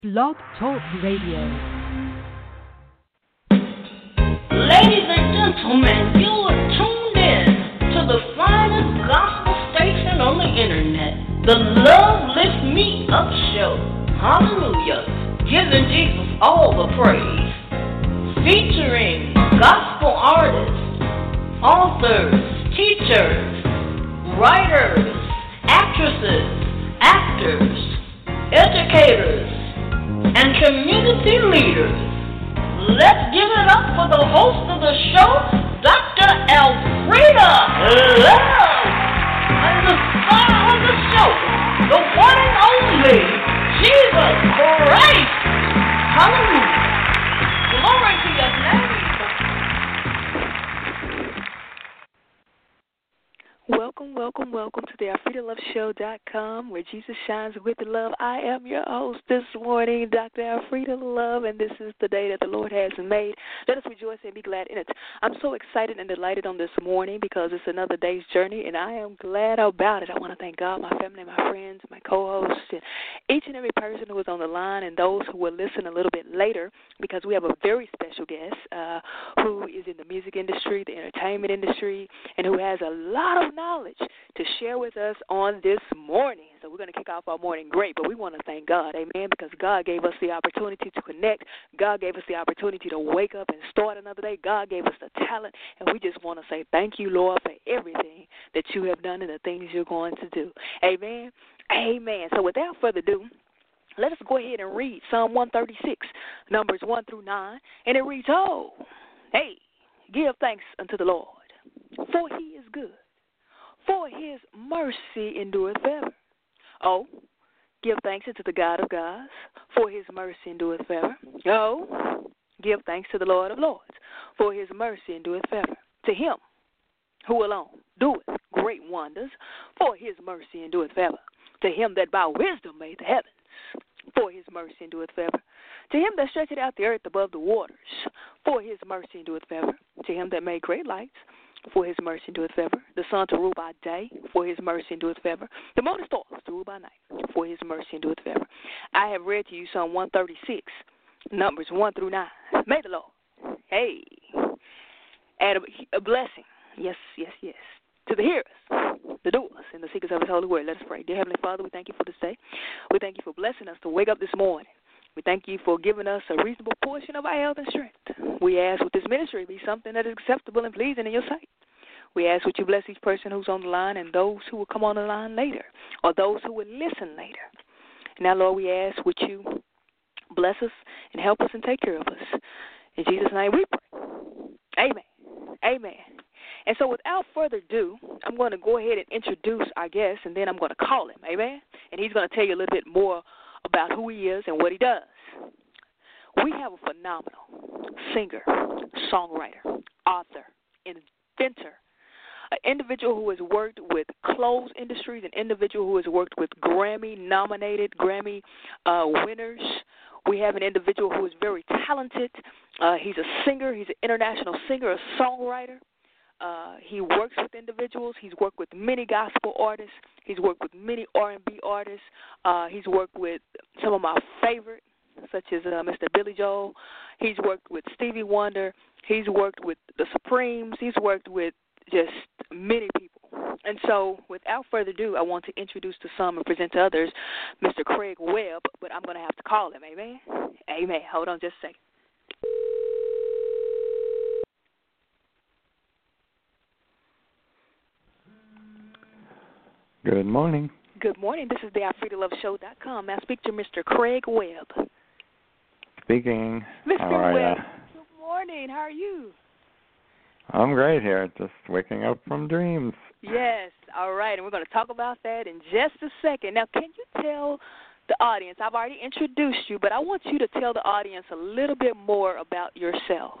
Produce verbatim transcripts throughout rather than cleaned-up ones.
Blog Talk Radio. Ladies and gentlemen, you are tuned in to the finest gospel station on the internet, the Love Lift Me Up Show. Hallelujah. Giving Jesus all the praise. Featuring gospel artists, authors, teachers, writers, actresses, actors, educators, and community leaders. Let's give it up for the host of the show, Doctor Elfrida Love, and the star of the show, the one and only Jesus Christ. Hallelujah. Glory to your name. Welcome, welcome, welcome to the Alfreda Love Show dot com, where Jesus shines with the love. I am your host this morning, Doctor Alfreda Love, and this is the day that the Lord has made. Let us rejoice and be glad in it. I'm so excited and delighted on this morning because it's another day's journey, and I am glad about it. I want to thank God, my family, my friends, my co-hosts, and each and every person who is on the line and those who will listen a little bit later, because we have a very special guest uh, who is in the music industry, the entertainment industry, and who has a lot of knowledge to share with us on this morning. So we're going to kick off our morning great, but we want to thank God, amen, because God gave us the opportunity to connect. God gave us the opportunity to wake up and start another day. God gave us the talent, and we just want to say thank you, Lord, for everything that you have done and the things you're going to do. Amen. Amen. So without further ado, let us go ahead and read Psalm one thirty-six, Numbers one through nine, and it reads, oh, hey, give thanks unto the Lord, for he is good, for his mercy endureth forever. Oh, give thanks unto the God of gods, for his mercy endureth forever. Oh, give thanks to the Lord of lords, for his mercy endureth forever. To him who alone doeth great wonders, for his mercy endureth forever. To him that by wisdom made the heavens, for his mercy endureth forever. To him that stretcheth out the earth above the waters, for his mercy endureth forever. To him that made great lights, for his mercy endureth forever. The sun to rule by day, for his mercy endureth forever. The morning stars to rule by night, for his mercy endureth forever. I have read to you Psalm one thirty-six, Numbers one through nine. May the Lord, hey, add a, a blessing, yes, yes, yes, to the hearers, the doers, and the seekers of his holy word. Let us pray. Dear Heavenly Father, we thank you for this day. We thank you for blessing us to wake up this morning. We thank you for giving us a reasonable portion of our health and strength. We ask with this ministry be something that is acceptable and pleasing in your sight. We ask that you bless each person who's on the line and those who will come on the line later, or those who will listen later. Now, Lord, we ask would you bless us and help us and take care of us. In Jesus' name we pray. Amen. Amen. And so without further ado, I'm going to go ahead and introduce our guest, and then I'm going to call him. Amen. And he's going to tell you a little bit more about who he is and what he does. We have a phenomenal singer, songwriter, author, inventor, an individual who has worked with clothes industries, an individual who has worked with Grammy-nominated, Grammy uh, winners. We have an individual who is very talented. Uh, he's a singer. He's an international singer, a songwriter. Uh, he works with individuals. He's worked with many gospel artists. He's worked with many R and B artists. Uh, he's worked with some of my favorite, such as uh, Mister Billy Joel. He's worked with Stevie Wonder. He's worked with the Supremes. He's worked with just many people. And so, without further ado, I want to introduce to some and present to others Mister Craig Webb, but I'm going to have to call him. Amen? Amen. Hold on just a second. Good morning. Good morning. This is the Alfreda Love Show dot com. May I speak to Mister Craig Webb? Speaking. Mister How are Webb, ya? good morning. How are you? I'm great here, just waking up from dreams. Yes. All right, and we're going to talk about that in just a second. Now, can you tell the audience, I've already introduced you, but I want you to tell the audience a little bit more about yourself.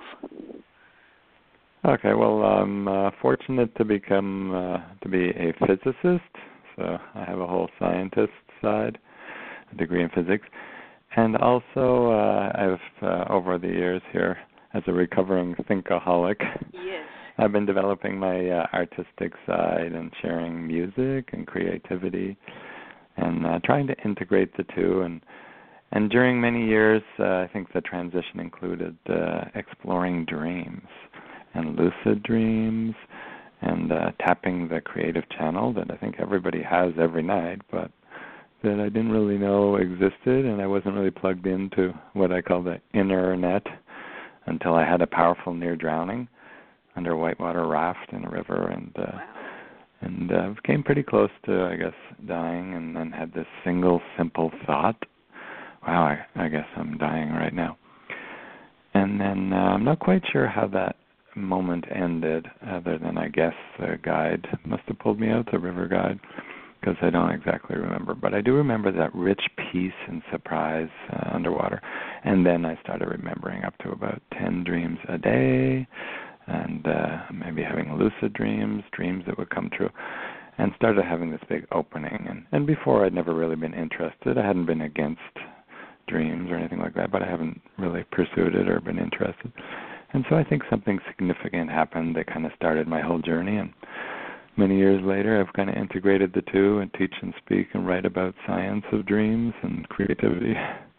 Okay, well, I'm uh, fortunate to become, uh, to be a physicist, so I have a whole scientist side, a degree in physics, and also uh, I've, uh, over the years here, as a recovering thinkaholic, yes. I've been developing my uh, artistic side and sharing music and creativity and uh, trying to integrate the two and And during many years, uh, I think the transition included uh, exploring dreams and lucid dreams and uh, tapping the creative channel that I think everybody has every night, but that I didn't really know existed, and I wasn't really plugged into what I call the inner net until I had a powerful near drowning under a whitewater raft in a river, and uh, wow. and uh, came pretty close to, I guess, dying, and then had this single simple thought, wow, I, I guess I'm dying right now. And then uh, I'm not quite sure how that moment ended, other than I guess the guide must have pulled me out, the river guide, because I don't exactly remember. But I do remember that rich peace and surprise uh, underwater. And then I started remembering up to about ten dreams a day, and uh, maybe having lucid dreams, dreams that would come true, and started having this big opening. And, and before, I'd never really been interested. I hadn't been against dreams or anything like that, but I haven't really pursued it or been interested. And so I think something significant happened that kind of started my whole journey. And many years later, I've kind of integrated the two and teach and speak and write about science of dreams and creativity.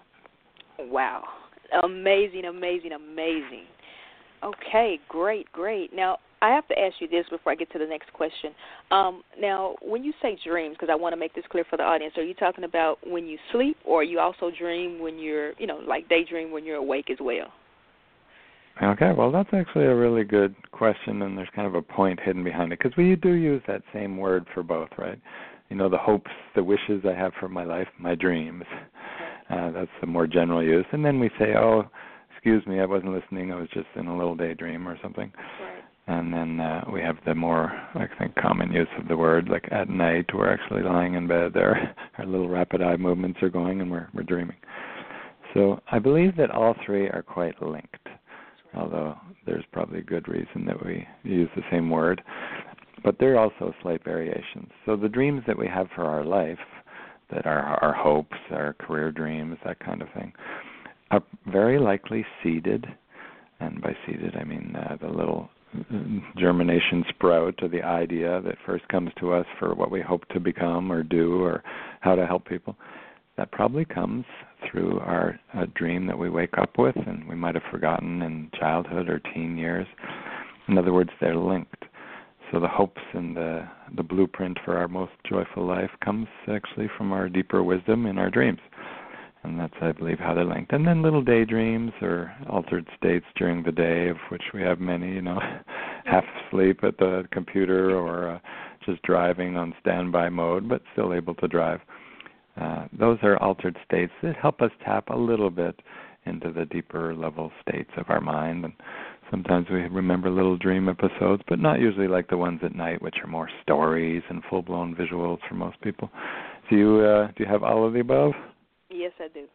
Wow. Amazing, amazing, amazing. Okay, great, great. Now, I have to ask you this before I get to the next question. Um, now, when you say dreams, because I want to make this clear for the audience, are you talking about when you sleep, or you also dream when you're, you know, like daydream when you're awake as well? Okay, well, that's actually a really good question, and there's kind of a point hidden behind it, because we do use that same word for both, right? You know, the hopes, the wishes I have for my life, my dreams. Uh, that's the more general use. And then we say, oh, excuse me, I wasn't listening, I was just in a little daydream or something. Right. And then uh, we have the more, I think, common use of the word, like at night, we're actually lying in bed there, our little rapid eye movements are going, and we're we're dreaming. So I believe that all three are quite linked, although there's probably a good reason that we use the same word. But there are also slight variations. So the dreams that we have for our life, that are our hopes, our career dreams, that kind of thing, are very likely seeded, and by seeded I mean uh, the little germination sprout or the idea that first comes to us for what we hope to become or do or how to help people. That probably comes through our a dream that we wake up with and we might have forgotten in childhood or teen years. In other words, they're linked. So the hopes and the, the blueprint for our most joyful life comes actually from our deeper wisdom in our dreams. And that's, I believe, how they're linked. And then little daydreams or altered states during the day, of which we have many, you know, half asleep at the computer or uh, just driving on standby mode, but still able to drive. Uh, those are altered states that help us tap a little bit into the deeper level states of our mind. And sometimes we remember little dream episodes, but not usually like the ones at night, which are more stories and full-blown visuals for most people. Do you, uh, do you have all of the above? Yes, I do.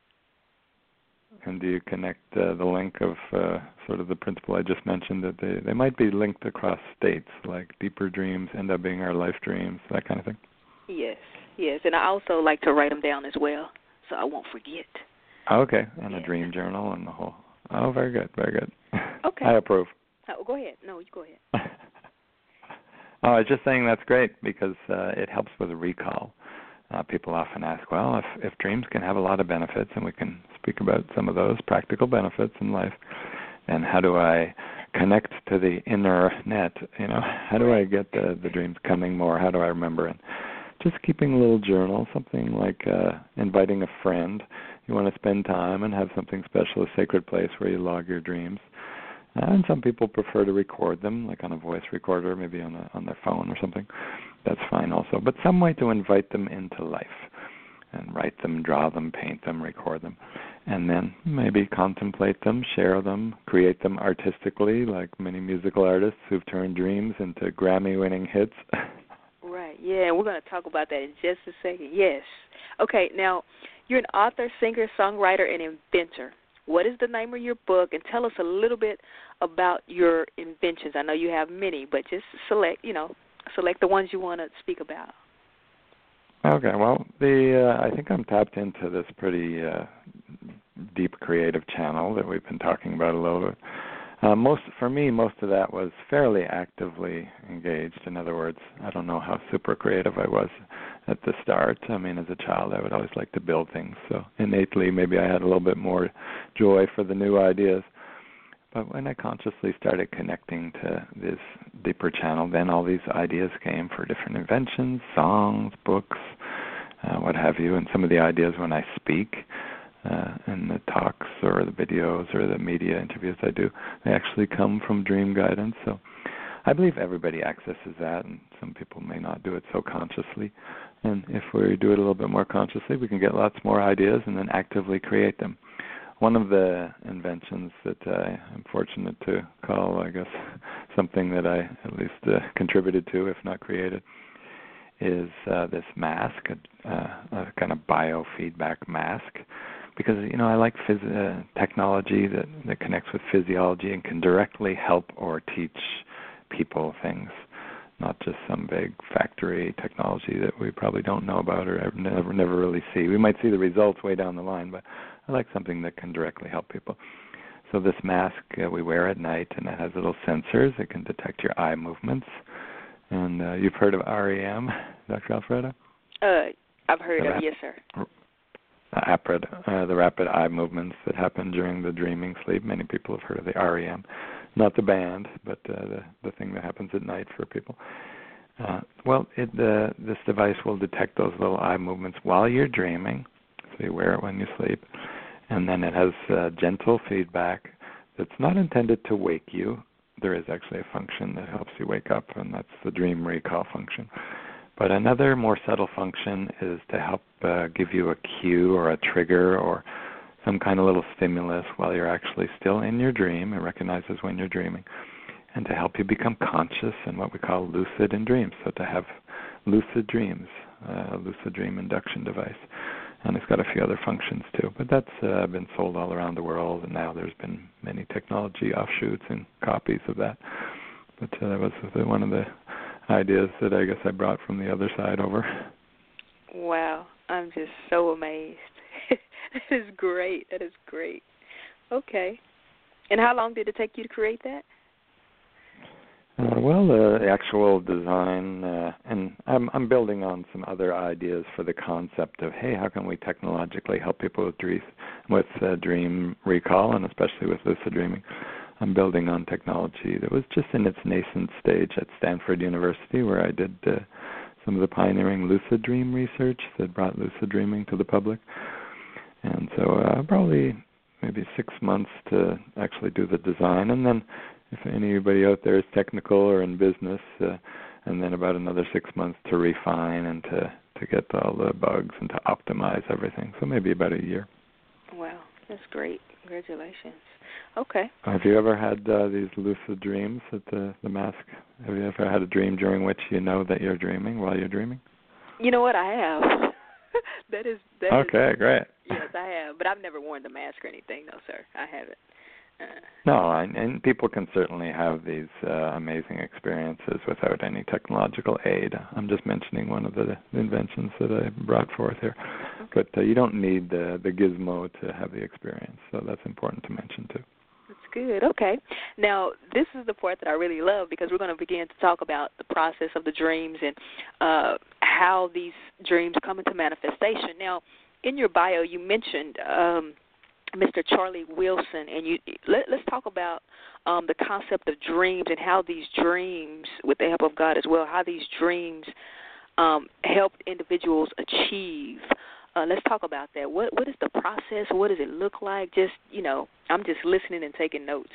And do you connect uh, the link of uh, sort of the principle I just mentioned, that they, they might be linked across states, like deeper dreams end up being our life dreams, that kind of thing? Yes, yes. And I also like to write them down as well, so I won't forget. Okay, and yeah. a dream journal and the whole. Oh, very good, very good. Okay. I approve. Oh, go ahead. No, you go ahead. Oh, I was just saying that's great because uh, it helps with recall. Uh, people often ask, well, if, if dreams can have a lot of benefits, and we can speak about some of those practical benefits in life, then how do I connect to the inner net? You know, how do I get the, the dreams coming more? How do I remember? And just keeping a little journal, something like uh, inviting a friend. You want to spend time and have something special, a sacred place where you log your dreams. Uh, and some people prefer to record them, like on a voice recorder, maybe on a, on their phone or something. That's fine also. But some way to invite them into life and write them, draw them, paint them, record them. And then maybe contemplate them, share them, create them artistically, like many musical artists who've turned dreams into Grammy-winning hits. Right, yeah, and we're going to talk about that in just a second. Yes. Okay, now, you're an author, singer, songwriter, and inventor. What is the name of your book? And tell us a little bit about your inventions. I know you have many, but just select, you know, select the ones you want to speak about. Okay, well, the uh, I think I'm tapped into this pretty uh, deep creative channel that we've been talking about a little bit. Uh, most for me, most of that was fairly actively engaged. In other words, I don't know how super creative I was at the start. I mean, as a child, I would always like to build things. So innately, maybe I had a little bit more joy for the new ideas. But when I consciously started connecting to this deeper channel, then all these ideas came for different inventions, songs, books, uh, what have you. And some of the ideas when I speak uh, in the talks or the videos or the media interviews I do, they actually come from dream guidance. So I believe everybody accesses that, and some people may not do it so consciously. And if we do it a little bit more consciously, we can get lots more ideas and then actively create them. One of the inventions that I am fortunate to call, I guess, something that I at least uh, contributed to, if not created, is uh, this mask, a, uh, a kind of biofeedback mask. Because, you know, I like phys- uh, technology that, that connects with physiology and can directly help or teach people things, not just some big factory technology that we probably don't know about or ever, never, never really see. We might see the results way down the line, but I like something that can directly help people. So this mask uh, we wear at night, and it has little sensors. It can detect your eye movements. And uh, you've heard of R E M, Doctor Alfredo? Uh, I've heard the of rap- yes, sir. Uh, rapid, uh, the rapid eye movements that happen during the dreaming sleep. Many people have heard of the R E M. Not the band, but uh, the, the thing that happens at night for people. Uh, well, it, uh, this device will detect those little eye movements while you're dreaming, so you wear it when you sleep, and then it has uh, gentle feedback that's not intended to wake you. There is actually a function that helps you wake up, and that's the dream recall function. But another more subtle function is to help uh, give you a cue or a trigger or some kind of little stimulus while you're actually still in your dream. It recognizes when you're dreaming, and to help you become conscious in what we call lucid in dreams. So to have lucid dreams, a uh, lucid dream induction device. And it's got a few other functions too. But that's uh, been sold all around the world, and now there's been many technology offshoots and copies of that. But uh, that was one of the ideas that I guess I brought from the other side over. Wow, I'm just so amazed. That is great. That is great. Okay. And how long did it take you to create that? Uh, well, uh, the actual design, uh, and I'm, I'm building on some other ideas for the concept of, hey, how can we technologically help people with dream, with uh, dream recall, and especially with lucid dreaming. I'm building on technology that was just in its nascent stage at Stanford University, where I did uh, some of the pioneering lucid dream research that brought lucid dreaming to the public. And so uh, probably maybe six months to actually do the design, and then if anybody out there is technical or in business, uh, and then about another six months to refine and to, to get all the bugs and to optimize everything. So maybe about a year. Wow, that's great. Congratulations. Okay. Have you ever had uh, these lucid dreams at the, the mask? Have you ever had a dream during which you know that you're dreaming while you're dreaming? You know what? I have. that is that Okay, is, great. Yes, I have. But I've never worn the mask or anything, no, sir. I haven't. Uh, no, and, and people can certainly have these uh, amazing experiences without any technological aid. I'm just mentioning one of the inventions that I brought forth here. Okay. But uh, you don't need the, the gizmo to have the experience, so that's important to mention too. That's good. Okay. Now, this is the part that I really love, because we're going to begin to talk about the process of the dreams and uh, how these dreams come into manifestation. Now, in your bio, you mentioned um, Mister Charlie Wilson, and you let, let's talk about um, the concept of dreams and how these dreams, with the help of God as well, how these dreams um, help individuals achieve. Uh, let's talk about that. What what is the process? What does it look like? Just, you know, I'm just listening and taking notes.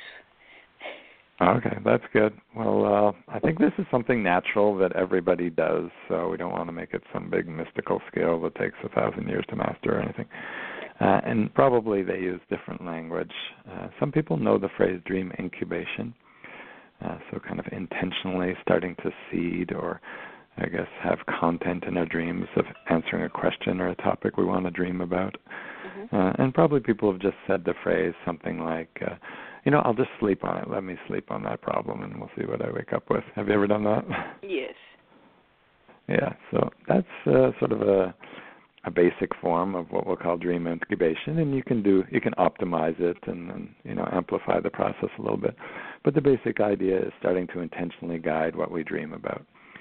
Okay, that's good. Well, uh, I think this is something natural that everybody does, so we don't want to make it some big mystical skill that takes a thousand years to master or anything. Uh, and probably they use different language. Uh, some people know the phrase dream incubation, uh, so kind of intentionally starting to seed or, I guess, have content in our dreams of answering a question or a topic we want to dream about. Mm-hmm. Uh, and probably people have just said the phrase something like, uh, you know, I'll just sleep on it. Let me sleep on that problem, and we'll see what I wake up with. Have you ever done that? Yes. Yeah, so that's uh, sort of a a basic form of what we'll call dream incubation, and you can do you can optimize it and, and you know amplify the process a little bit. But the basic idea is starting to intentionally guide what we dream about.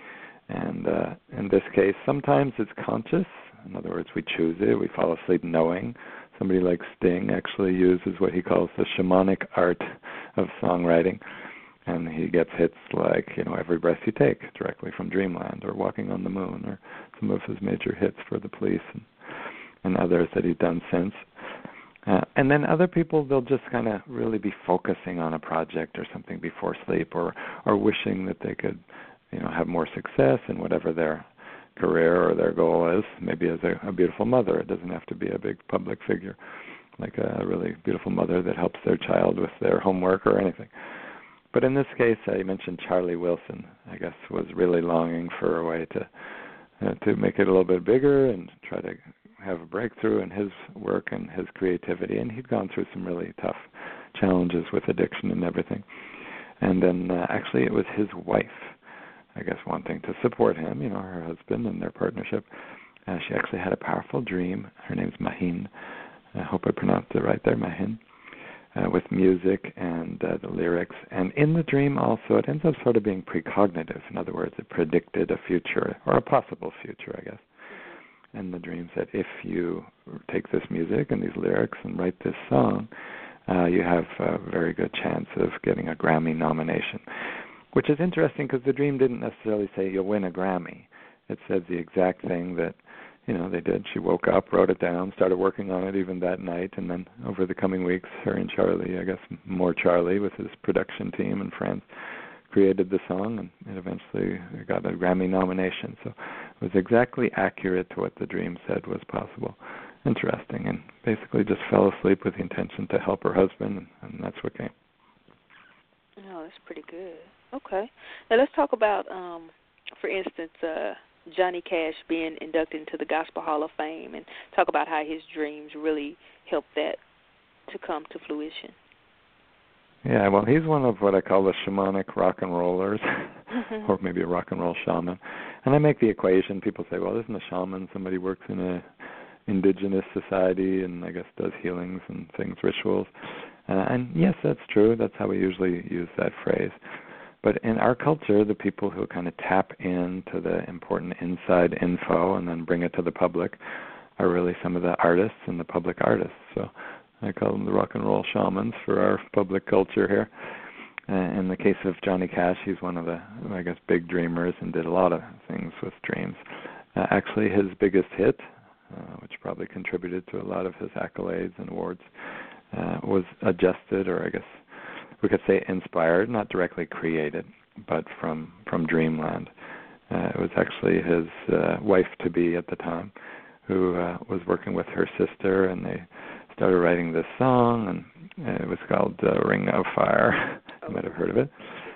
And uh, in this case, sometimes it's conscious. In other words, we choose it. We fall asleep knowing. Somebody like Sting actually uses what he calls the shamanic art of songwriting. And he gets hits like, you know, Every Breath You Take, directly from Dreamland, or Walking on the Moon, or some of his major hits for the Police, and, and others that he's done since. Uh, and then other people, they'll just kind of really be focusing on a project or something before sleep, or, or wishing that they could, you know, have more success in whatever their career or their goal is. Maybe as a, a beautiful mother. It doesn't have to be a big public figure, like a really beautiful mother that helps their child with their homework or anything. But in this case, I mentioned Charlie Wilson, I guess, was really longing for a way to uh, to make it a little bit bigger and try to have a breakthrough in his work and his creativity. And he'd gone through some really tough challenges with addiction and everything. And then uh, actually it was his wife, I guess, wanting to support him, you know, her husband and their partnership. Uh, she actually had a powerful dream. Her name's Mahin. I hope I pronounced it right there, Mahin. Uh, with music and uh, the lyrics. And in the dream also, it ends up sort of being precognitive. In other words, it predicted a future, or a possible future, I guess. And the dream said, if you take this music and these lyrics and write this song, uh, you have a very good chance of getting a Grammy nomination. Which is interesting because the dream didn't necessarily say you'll win a Grammy. It said the exact thing that, you know, they did. She woke up, wrote it down, started working on it even that night, and then over the coming weeks, her and Charlie, I guess more Charlie with his production team and friends, created the song, and it eventually got a Grammy nomination. So it was exactly accurate to what the dream said was possible. Interesting, and basically just fell asleep with the intention to help her husband, and, and that's what came. Oh, that's pretty good. Okay. Now let's talk about, um, for instance, uh, Johnny Cash being inducted into the Gospel Hall of Fame, and talk about how his dreams really helped that to come to fruition. Yeah, well, he's one of what I call the shamanic rock and rollers, or maybe a rock and roll shaman. And I make the equation. People say, well, isn't a shaman somebody who works in a indigenous society and I guess does healings and things, rituals? Uh, and yes, that's true. That's how we usually use that phrase. But in our culture, the people who kind of tap into the important inside info and then bring it to the public are really some of the artists and the public artists. So I call them the rock and roll shamans for our public culture here. Uh, in the case of Johnny Cash, he's one of the, I guess, big dreamers and did a lot of things with dreams. Uh, actually, his biggest hit, uh, which probably contributed to a lot of his accolades and awards, uh, was adjusted, or I guess we could say inspired, not directly created, but from, from Dreamland. Uh, it was actually his uh, wife-to-be at the time who uh, was working with her sister, and they started writing this song, and it was called uh, Ring of Fire. You might have heard of it.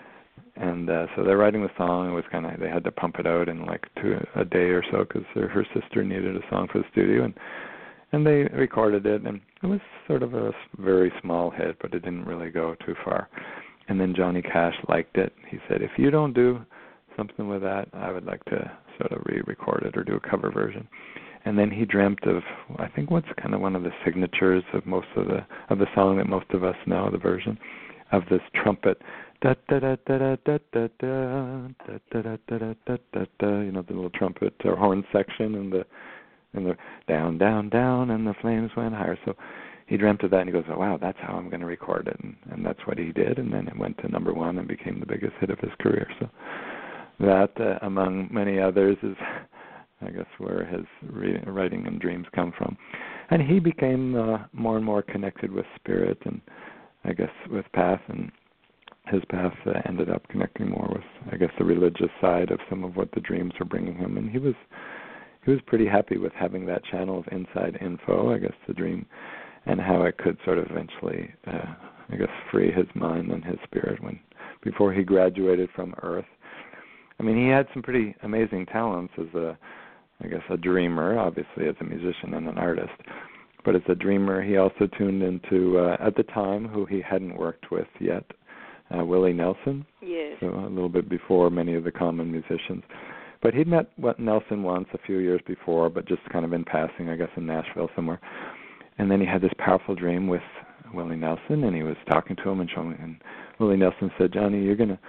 And uh, so they're writing the song. It was kind of, they had to pump it out in like two, a day or so because her sister needed a song for the studio, and and they recorded it, and it was sort of a very small hit, but it didn't really go too far. And then Johnny Cash liked it. He said, if you don't do something with that, I would like to sort of re-record it or do a cover version. And then he dreamt of, I think, what's kind of one of the signatures of most of the of the song that most of us know, the version of this trumpet, da da da da da da da da da da da da da da da. You know, the little trumpet or horn section, and the and the down, down, down, and the flames went higher. So he dreamt of that, and he goes, oh, wow, that's how I'm going to record it. And, and that's what he did, and then it went to number one and became the biggest hit of his career. So that, uh, among many others, is, I guess, where his re- writing and dreams come from. And he became uh, more and more connected with spirit and, I guess, with path, and his path uh, ended up connecting more with, I guess, the religious side of some of what the dreams were bringing him. And he was he was pretty happy with having that channel of inside info, I guess, the dream, and how it could sort of eventually, uh, I guess, free his mind and his spirit when before he graduated from Earth. I mean, he had some pretty amazing talents as a, I guess, a dreamer, obviously as a musician and an artist. But as a dreamer, he also tuned into, uh, at the time, who he hadn't worked with yet, uh, Willie Nelson. Yes. So a little bit before many of the common musicians. But he'd met Nelson once a few years before, but just kind of in passing, I guess, in Nashville somewhere. And then he had this powerful dream with Willie Nelson, and he was talking to him and showing him. And Willie Nelson said, Johnny, you're gonna,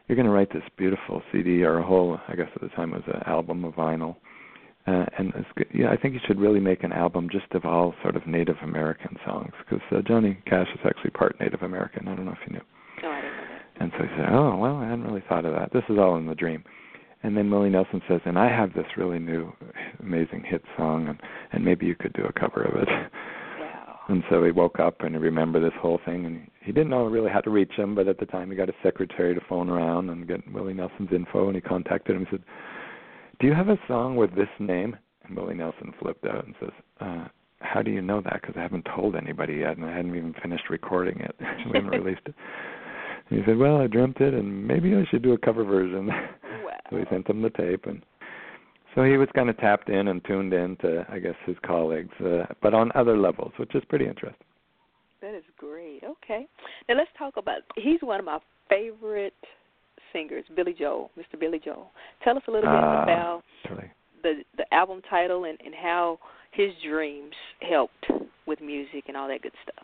you're going to write this beautiful C D or a whole, I guess at the time it was an album of vinyl. Uh, and it's good. Yeah, I think you should really make an album just of all sort of Native American songs, because uh, Johnny Cash is actually part Native American. I don't know if you knew. No, I didn't know that. And so he said, oh, well, I hadn't really thought of that. This is all in the dream. And then Willie Nelson says, and I have this really new, amazing hit song, and, and maybe you could do a cover of it. Wow. And so he woke up and he remembered this whole thing, and he didn't know really how to reach him, but at the time he got a secretary to phone around and get Willie Nelson's info, and he contacted him and said, do you have a song with this name? And Willie Nelson flipped out and says, uh, how do you know that? Because I haven't told anybody yet, and I hadn't even finished recording it. We haven't released it. And he said, well, I dreamt it, and maybe I should do a cover version. Wow. So he sent him the tape. And so he was kind of tapped in and tuned in to, I guess, his colleagues, uh, but on other levels, which is pretty interesting. That is great. Okay. Now let's talk about, he's one of my favorite singers, Billy Joel, Mister Billy Joel. Tell us a little bit uh, about really. the the album title and, and how his dreams helped with music and all that good stuff.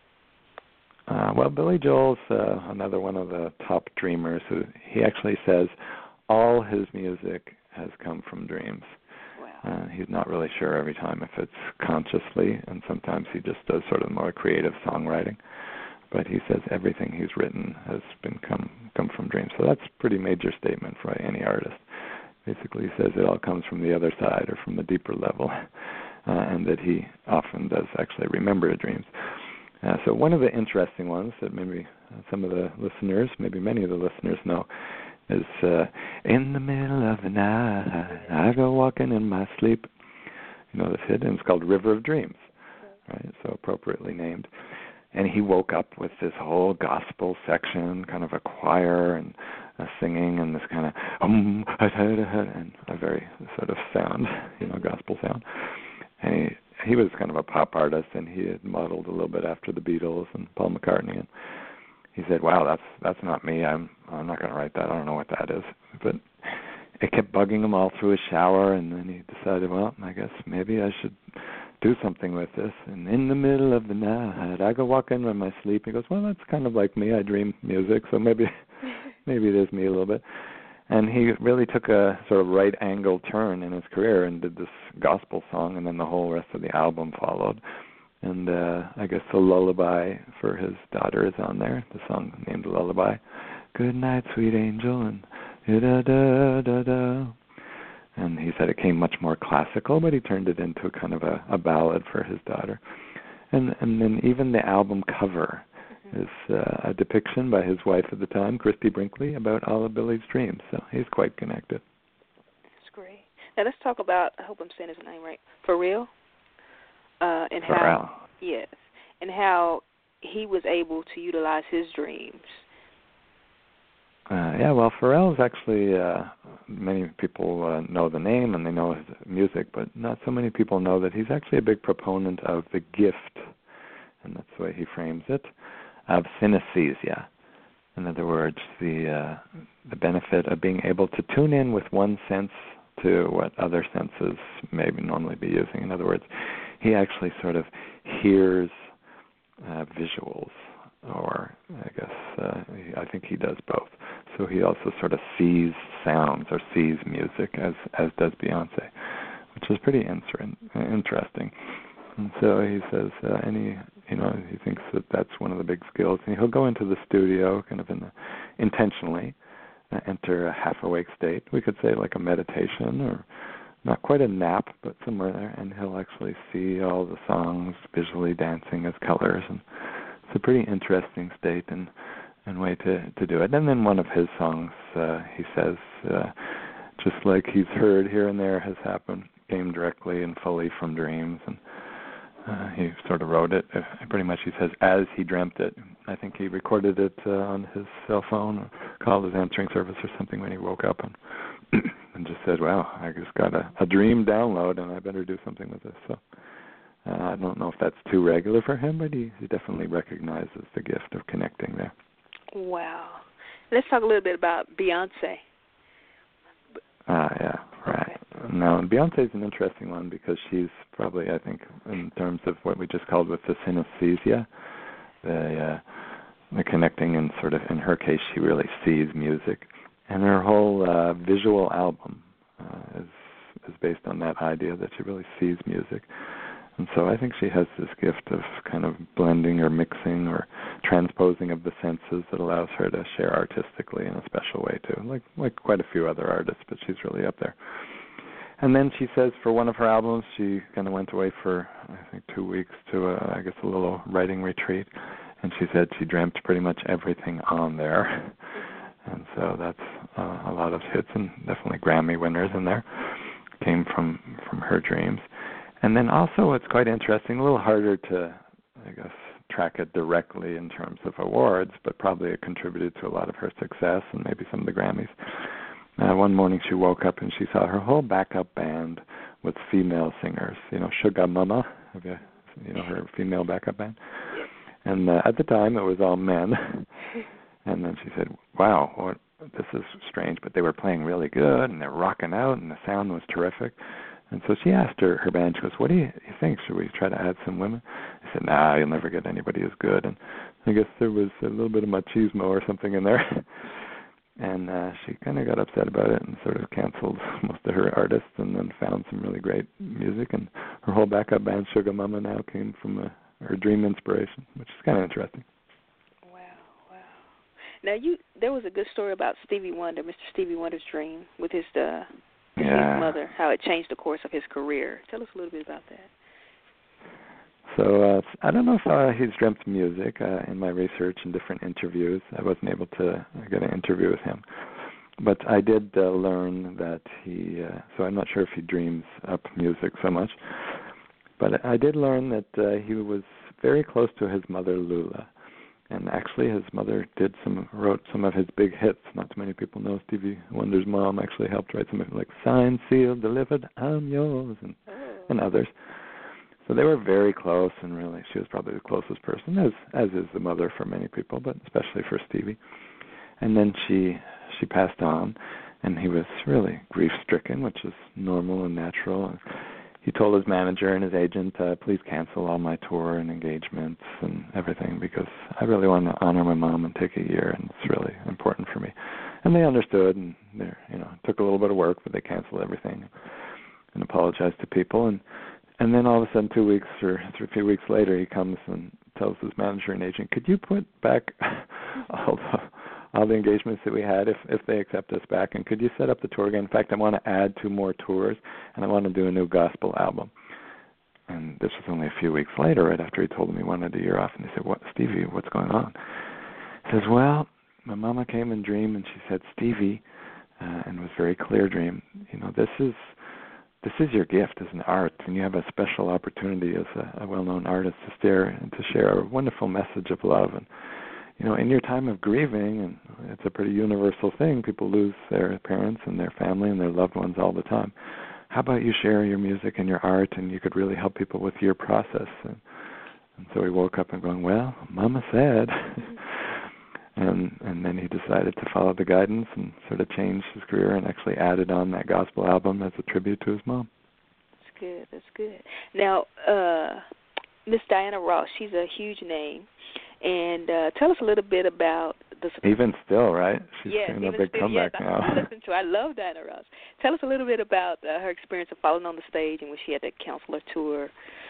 Uh, well, Billy Joel's uh, another one of the top dreamers. Who he actually says all his music has come from dreams. Wow. Uh, he's not really sure every time if it's consciously, and sometimes he just does sort of more creative songwriting. But he says everything he's written has been come come from dreams. So that's a pretty major statement for any artist. Basically, he says it all comes from the other side or from the deeper level, uh, and that he often does actually remember dreams. Uh, so one of the interesting ones that maybe some of the listeners, maybe many of the listeners know, is uh, in the middle of the night, I go walking in my sleep. You know this hit, and it's called River of Dreams, right? So appropriately named. And he woke up with this whole gospel section, kind of a choir and a singing and this kind of um, and a very sort of sound, you know, gospel sound. And he he was kind of a pop artist, and he had modeled a little bit after the Beatles and Paul McCartney. And he said, "Wow, that's that's not me. I'm I'm not going to write that. I don't know what that is." But it kept bugging him all through his shower, and then he decided, well, I guess maybe I should do something with this. And in the middle of the night, I go walking in my sleep. He goes, well, that's kind of like me. I dream music, so maybe maybe it is me a little bit. And he really took a sort of right angle turn in his career and did this gospel song, and then the whole rest of the album followed. And uh, I guess the lullaby for his daughter is on there, the song named Lullaby. Good night, sweet angel, and da da da da. And he said it came much more classical, but he turned it into kind of a, a ballad for his daughter. And and then even the album cover mm-hmm. is uh, a depiction by his wife at the time, Christy Brinkley, about all of Billy's dreams. So he's quite connected. That's great. Now let's talk about, I hope I'm saying his name right, Pharrell. Uh, and how, Pharrell. Yes, and how he was able to utilize his dreams. Uh, yeah, well, Pharrell is actually, uh, many people uh, know the name and they know his music, but not so many people know that he's actually a big proponent of the gift, and that's the way he frames it, of synesthesia. In other words, the uh, the benefit of being able to tune in with one sense to what other senses may normally be using. In other words, he actually sort of hears uh, visuals, or I guess uh, I think he does both. So he also sort of sees sounds or sees music, as as does Beyonce, which is pretty inter- interesting. And so he says, uh, and he, you know, he thinks that that's one of the big skills. And he'll go into the studio, kind of in the, intentionally, uh, enter a half-awake state. We could say like a meditation, or not quite a nap, but somewhere there. And he'll actually see all the songs visually dancing as colors, and it's a pretty interesting state and, and way to, to do it. And then one of his songs, uh, he says, uh, just like he's heard here and there has happened, came directly and fully from dreams. And uh, he sort of wrote it, uh, pretty much he says, as he dreamt it. I think he recorded it uh, on his cell phone or called his answering service or something when he woke up and, and just said, wow, I just got a, a dream download and I better do something with this. So Uh, I don't know if that's too regular for him, but he, he definitely recognizes the gift of connecting there. Wow. Let's talk a little bit about Beyonce. Ah, uh, yeah, right. Okay. Now, Beyonce's an interesting one because she's probably, I think, in terms of what we just called with the synesthesia, the, uh, the connecting, and sort of, in her case, she really sees music. And her whole uh, visual album uh, is is based on that idea that she really sees music. And so I think she has this gift of kind of blending or mixing or transposing of the senses that allows her to share artistically in a special way too, like like quite a few other artists, but she's really up there. And then she says for one of her albums, she kind of went away for, I think, two weeks to, a, I guess, a little writing retreat. And she said she dreamt pretty much everything on there. And so that's uh, a lot of hits and definitely Grammy winners in there came from, from her dreams. And then also what's quite interesting, a little harder to, I guess, track it directly in terms of awards, but probably it contributed to a lot of her success and maybe some of the Grammys. Uh, one morning she woke up and she saw her whole backup band with female singers. You know, Sugar Mama, have you, you know, her female backup band? And uh, at the time it was all men. And then she said, wow, what, this is strange, but they were playing really good and they're rocking out and the sound was terrific. And so she asked her, her band, she goes, what do you, you think? Should we try to add some women? I said, nah, you'll never get anybody as good. And I guess there was a little bit of machismo or something in there. And uh, she kind of got upset about it and sort of canceled most of her artists and then found some really great music. And her whole backup band, Sugar Mama, now came from uh, her dream inspiration, which is kind of interesting. Wow, wow. Now, you there was a good story about Stevie Wonder, Mister Stevie Wonder's dream with his, uh, with yeah. his mother, how it changed the course of his career. Tell us a little bit about that. So uh, I don't know if uh, he's dreamt music. Uh, in my research and different interviews, I wasn't able to get an interview with him. But I did uh, learn that he, uh, so I'm not sure if he dreams up music so much, but I did learn that uh, he was very close to his mother, Lula. And actually his mother did some, wrote some of his big hits. Not too many people know Stevie Wonder's mom actually helped write some of like Signed, Sealed, Delivered, I'm Yours, and, and others. So they were very close, and really she was probably the closest person, as as is the mother for many people, but especially for Stevie. And then she she passed on, and he was really grief-stricken, which is normal and natural. And he told his manager and his agent, uh, please cancel all my tour and engagements and everything, because I really want to honor my mom and take a year, and it's really important for me. And they understood, and they, you know, it took a little bit of work, but they canceled everything and apologized to people. And And then all of a sudden, two weeks or three, few weeks later, he comes and tells his manager and agent, could you put back all the, all the engagements that we had if, if they accept us back, and could you set up the tour again? In fact, I want to add two more tours, and I want to do a new gospel album. And this was only a few weeks later, right after he told him he wanted a year off, and he said, what, Stevie, what's going on? He says, well, my mama came in dream, and she said, Stevie, uh, and it was a very clear dream, you know, this is, This is your gift as an art, and you have a special opportunity as a, a well-known artist to share and to share a wonderful message of love. And you know, in your time of grieving, and it's a pretty universal thing, people lose their parents and their family and their loved ones all the time. How about you share your music and your art, and you could really help people with your process? And, and so he woke up and going, well, Mama said. And and then he decided to follow the guidance and sort of change his career and actually added on that gospel album as a tribute to his mom. That's good. That's good. Now, uh, Miss Diana Ross, she's a huge name. And uh, tell us a little bit about the... Even still, right? She's yes, doing a big still, comeback yes, now. I listen to I love Diana Ross. Tell us a little bit about uh, her experience of falling on the stage and when she had that counselor tour.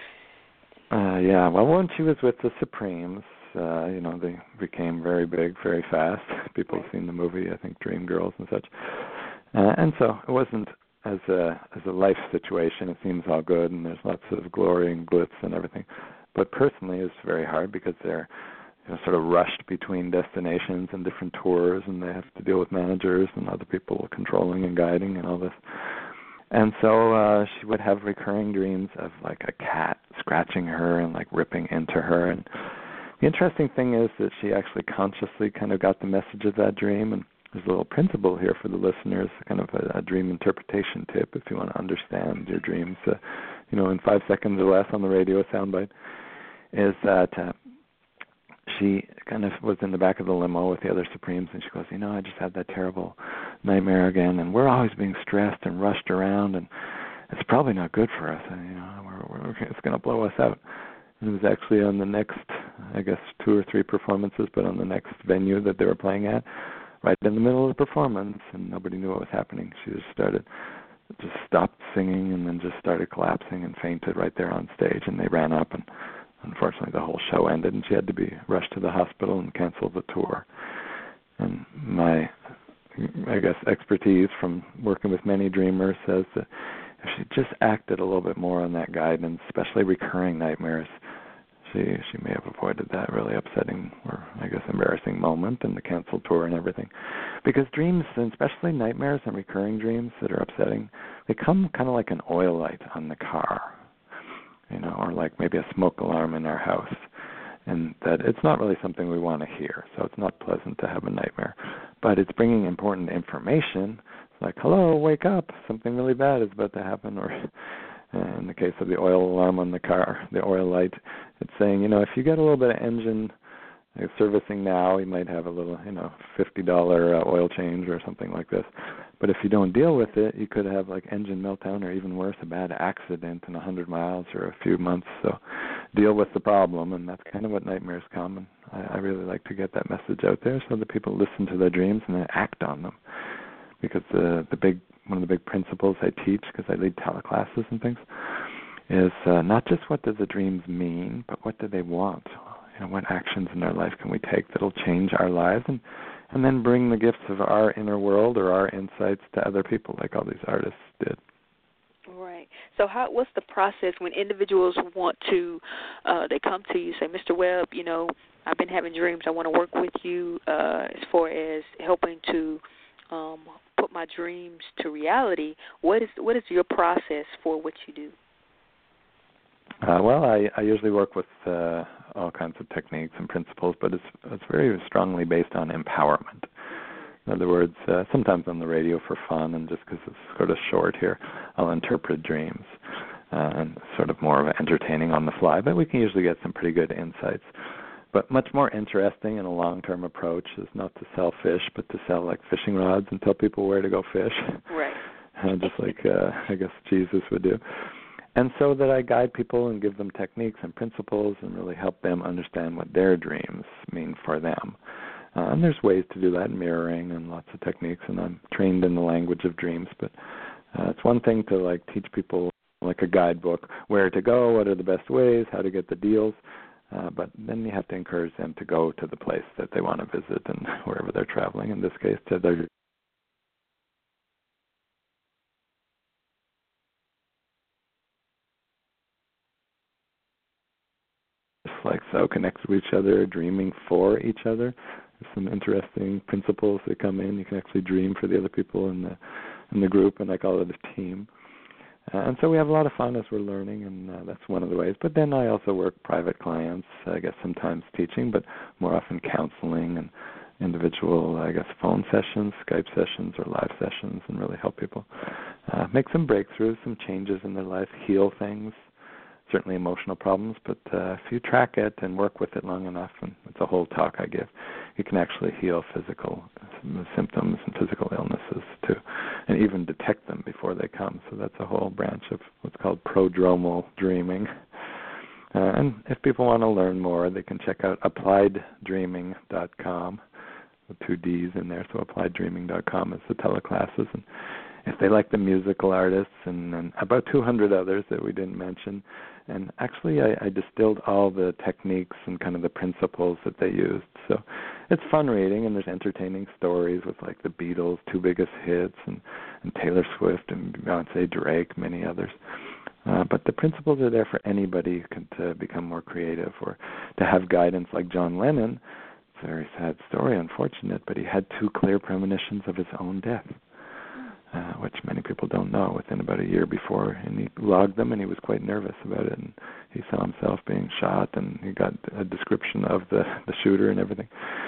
Uh, yeah, well, when she was with the Supremes, Uh, you know, they became very big, very fast. People have seen the movie, I think, Dreamgirls and such. Uh, and so it wasn't as a as a life situation. It seems all good, and there's lots of glory and glitz and everything. But personally, it's very hard because they're you know, sort of rushed between destinations and different tours, and they have to deal with managers and other people controlling and guiding and all this. And so uh, she would have recurring dreams of like a cat scratching her and like ripping into her. And the interesting thing is that she actually consciously kind of got the message of that dream, and there's a little principle here for the listeners, kind of a, a dream interpretation tip if you want to understand your dreams, uh, you know, in five seconds or less on the radio, a soundbite, is that uh, she kind of was in the back of the limo with the other Supremes, and she goes, you know, I just had that terrible nightmare again, and we're always being stressed and rushed around, and it's probably not good for us, and, you know, we're, we're, it's going to blow us out. And it was actually on the next, I guess, two or three performances, but on the next venue that they were playing at, right in the middle of the performance, and nobody knew what was happening. She just started, just stopped singing and then just started collapsing and fainted right there on stage, and they ran up, and unfortunately the whole show ended, and she had to be rushed to the hospital and cancel the tour. And my, I guess, expertise from working with many dreamers says that if she just acted a little bit more on that guidance, especially recurring nightmares, she she may have avoided that really upsetting or, I guess, embarrassing moment and the canceled tour and everything. Because dreams, and especially nightmares and recurring dreams that are upsetting, they come kind of like an oil light on the car, you know, or like maybe a smoke alarm in our house. And that it's not really something we want to hear, so it's not pleasant to have a nightmare. But it's bringing important information. It's like, hello, wake up, something really bad is about to happen. Or in the case of the oil alarm on the car, the oil light, it's saying, you know, if you get a little bit of engine uh, servicing now, you might have a little, you know, fifty dollars uh, oil change or something like this. But if you don't deal with it, you could have like engine meltdown or even worse, a bad accident in a hundred miles or a few months. So deal with the problem, and that's kind of what nightmares come. And I, I really like to get that message out there so that people listen to their dreams and then act on them. Because the the big one of the big principles I teach, because I lead teleclasses and things, is uh, not just what do the dreams mean, but what do they want? You know, what actions in our life can we take that'll change our lives and and then bring the gifts of our inner world or our insights to other people, like all these artists did. Right. So how? What's the process when individuals want to, uh, they come to you, say, Mister Webb, you know, I've been having dreams. I want to work with you uh, as far as helping to um, put my dreams to reality. What is what is your process for what you do? Uh, well, I, I usually work with uh, all kinds of techniques and principles, but it's it's very strongly based on empowerment. In other words, uh, sometimes on the radio for fun, and just because it's sort of short here, I'll interpret dreams uh, and sort of more of entertaining on the fly, but we can usually get some pretty good insights. But much more interesting in a long-term approach is not to sell fish, but to sell like fishing rods and tell people where to go fish. Right. uh, just like uh, I guess Jesus would do. And so that I guide people and give them techniques and principles and really help them understand what their dreams mean for them. Uh, and there's ways to do that, mirroring and lots of techniques, and I'm trained in the language of dreams. But uh, it's one thing to like teach people like a guidebook, where to go, what are the best ways, how to get the deals. Uh, but then you have to encourage them to go to the place that they want to visit and wherever they're traveling, in this case, to their like so, connect with each other, dreaming for each other. There's some interesting principles that come in. You can actually dream for the other people in the in the group, and I call it a team. Uh, and so we have a lot of fun as we're learning, and uh, that's one of the ways. But then I also work private clients, I guess sometimes teaching, but more often counseling and individual, I guess, phone sessions, Skype sessions, or live sessions, and really help people uh, make some breakthroughs, some changes in their life, heal things. Certainly emotional problems, but uh, if you track it and work with it long enough, and it's a whole talk I give, you can actually heal physical symptoms and physical illnesses too, and even detect them before they come. So that's a whole branch of what's called prodromal dreaming. Uh, and if people want to learn more, they can check out applied dreaming dot com with two D's in there. So applied dreaming dot com is the teleclasses. And if they like the musical artists and, and about two hundred others that we didn't mention, and actually I, I distilled all the techniques and kind of the principles that they used. So it's fun reading, and there's entertaining stories with like the Beatles' two biggest hits, and, and Taylor Swift and Beyonce, Drake, many others. Uh, but the principles are there for anybody who can to become more creative or to have guidance like John Lennon. It's a very sad story, unfortunate, but he had two clear premonitions of his own death. Uh, which many people don't know, within about a year before. And he logged them, and he was quite nervous about it. And he saw himself being shot, and he got a description of the, the shooter and everything.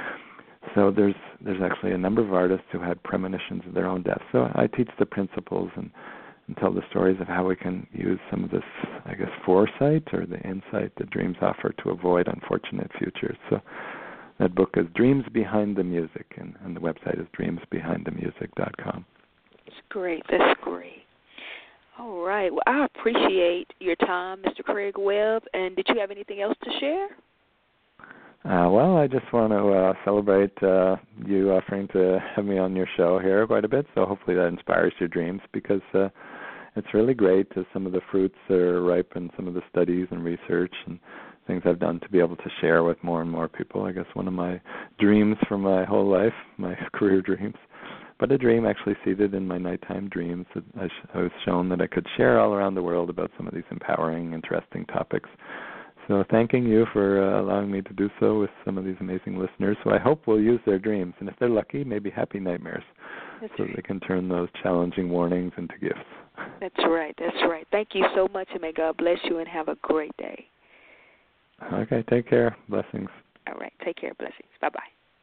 So there's there's actually a number of artists who had premonitions of their own death. So I teach the principles and, and tell the stories of how we can use some of this, I guess, foresight or the insight that dreams offer to avoid unfortunate futures. So that book is Dreams Behind the Music, and, and the website is dreams behind the music dot com. That's great. That's great. All right. Well, I appreciate your time, Mister Craig Webb. And did you have anything else to share? Uh, well, I just want to uh, celebrate uh, you offering to have me on your show here quite a bit, so hopefully that inspires your dreams, because uh, it's really great as some of the fruits are ripe in some of the studies and research and things I've done to be able to share with more and more people. I guess one of my dreams for my whole life, my career dreams, but a dream actually seated in my nighttime dreams, that I, sh- I was shown that I could share all around the world about some of these empowering, interesting topics. So thanking you for uh, allowing me to do so with some of these amazing listeners, who I hope will use their dreams, and if they're lucky, maybe happy nightmares, That's so right. they can turn those challenging warnings into gifts. That's right. That's right. Thank you so much, and may God bless you, and have a great day. Okay, take care. Blessings. All right. Take care. Blessings. Bye-bye.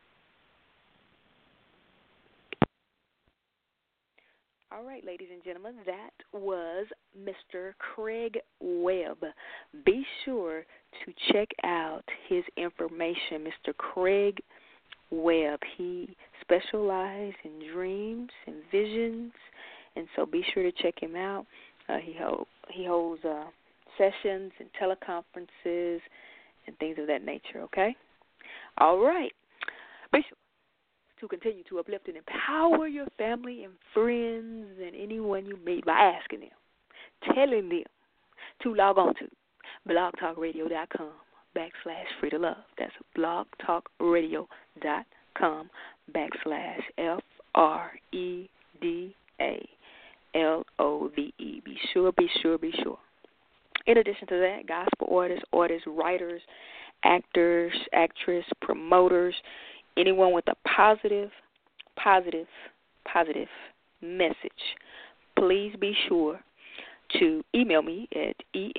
All right, ladies and gentlemen, that was Mister Craig Webb. Be sure to check out his information, Mister Craig Webb. He specializes in dreams and visions, and so be sure to check him out. Uh, he, hold, he holds uh, sessions and teleconferences and things of that nature, okay? All right. Be sure to continue to uplift and empower your family and friends and anyone you meet by asking them, telling them to log on to blogtalkradio.com backslash free to love. That's blogtalkradio.com backslash F R E D A L O V E. Be sure, be sure, be sure. In addition to that, gospel artists, artists, writers, actors, actress, promoters, anyone with a positive, positive, positive message, please be sure to email me at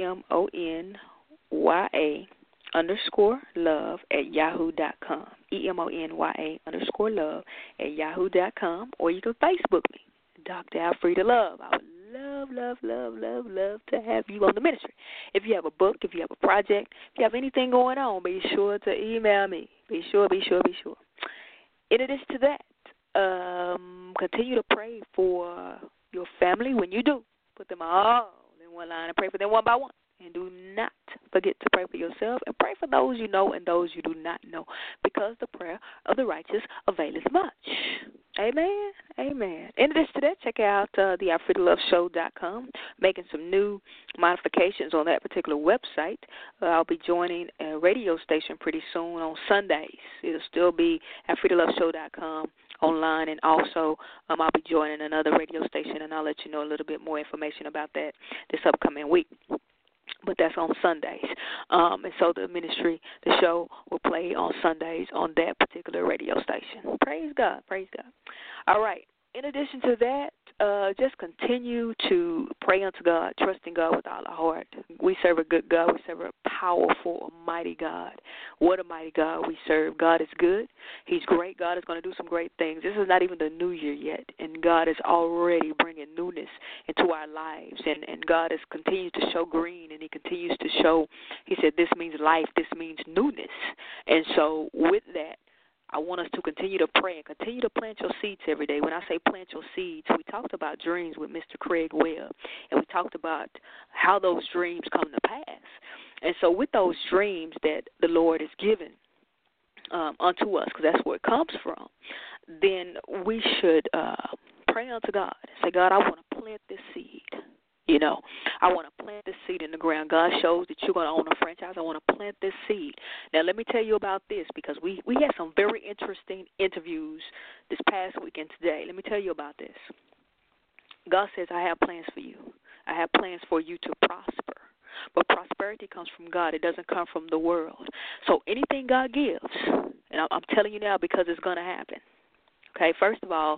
E-M-O-N-Y-A underscore love at yahoo dot com, E-M-O-N-Y-A underscore love at yahoo dot com, or you can Facebook me, Doctor Alfreda Love. I would love, love, love, love, love to have you on the ministry. If you have a book, if you have a project, if you have anything going on, be sure to email me. Be sure, be sure, be sure. In addition to that, um, continue to pray for your family. When you do, put them all in one line and pray for them one by one. And do not forget to pray for yourself and pray for those you know and those you do not know, because the prayer of the righteous availeth much. Amen. Amen. In addition to that, check out uh, the alfreda love show dot com, making some new modifications on that particular website. Uh, I'll be joining a radio station pretty soon on Sundays. It'll still be alfreda love show dot com online, and also um, I'll be joining another radio station, and I'll let you know a little bit more information about that this upcoming week. But that's on Sundays. Um, and so the ministry, the show will play on Sundays on that particular radio station. Praise God. Praise God. All right. In addition to that, uh, just continue to pray unto God, trusting God with all our heart. We serve a good God. We serve a powerful, mighty God. What a mighty God we serve. God is good. He's great. God is going to do some great things. This is not even the new year yet, and God is already bringing newness into our lives. And, and God is continues to show green, and he continues to show, he said, this means life. This means newness. And so with that, I want us to continue to pray and continue to plant your seeds every day. When I say plant your seeds, we talked about dreams with Mister Craig Webb, and we talked about how those dreams come to pass. And so with those dreams that the Lord has given um, unto us, because that's where it comes from, then we should uh, pray unto God. Say, God, I want to plant this seed. You know, I want to plant this seed in the ground. God shows that you're going to own a franchise. I want to plant this seed. Now, let me tell you about this, because we, we had some very interesting interviews this past week and today. Let me tell you about this. God says, I have plans for you. I have plans for you to prosper. But prosperity comes from God. It doesn't come from the world. So anything God gives, and I'm telling you now because it's going to happen. Okay, first of all,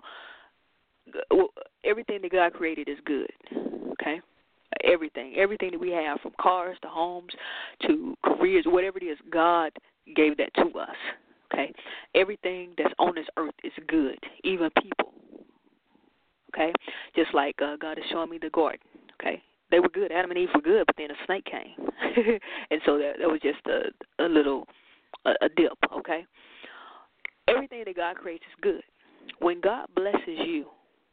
everything that God created is good. Okay? Everything. Everything that we have, from cars to homes to careers, whatever it is, God gave that to us. Okay? Everything that's on this earth is good, even people. Okay? Just like uh, God is showing me the garden. Okay? They were good. Adam and Eve were good, but then a snake came. And so that, that was just a, a little, a, a dip. Okay? Everything that God creates is good. When God blesses you,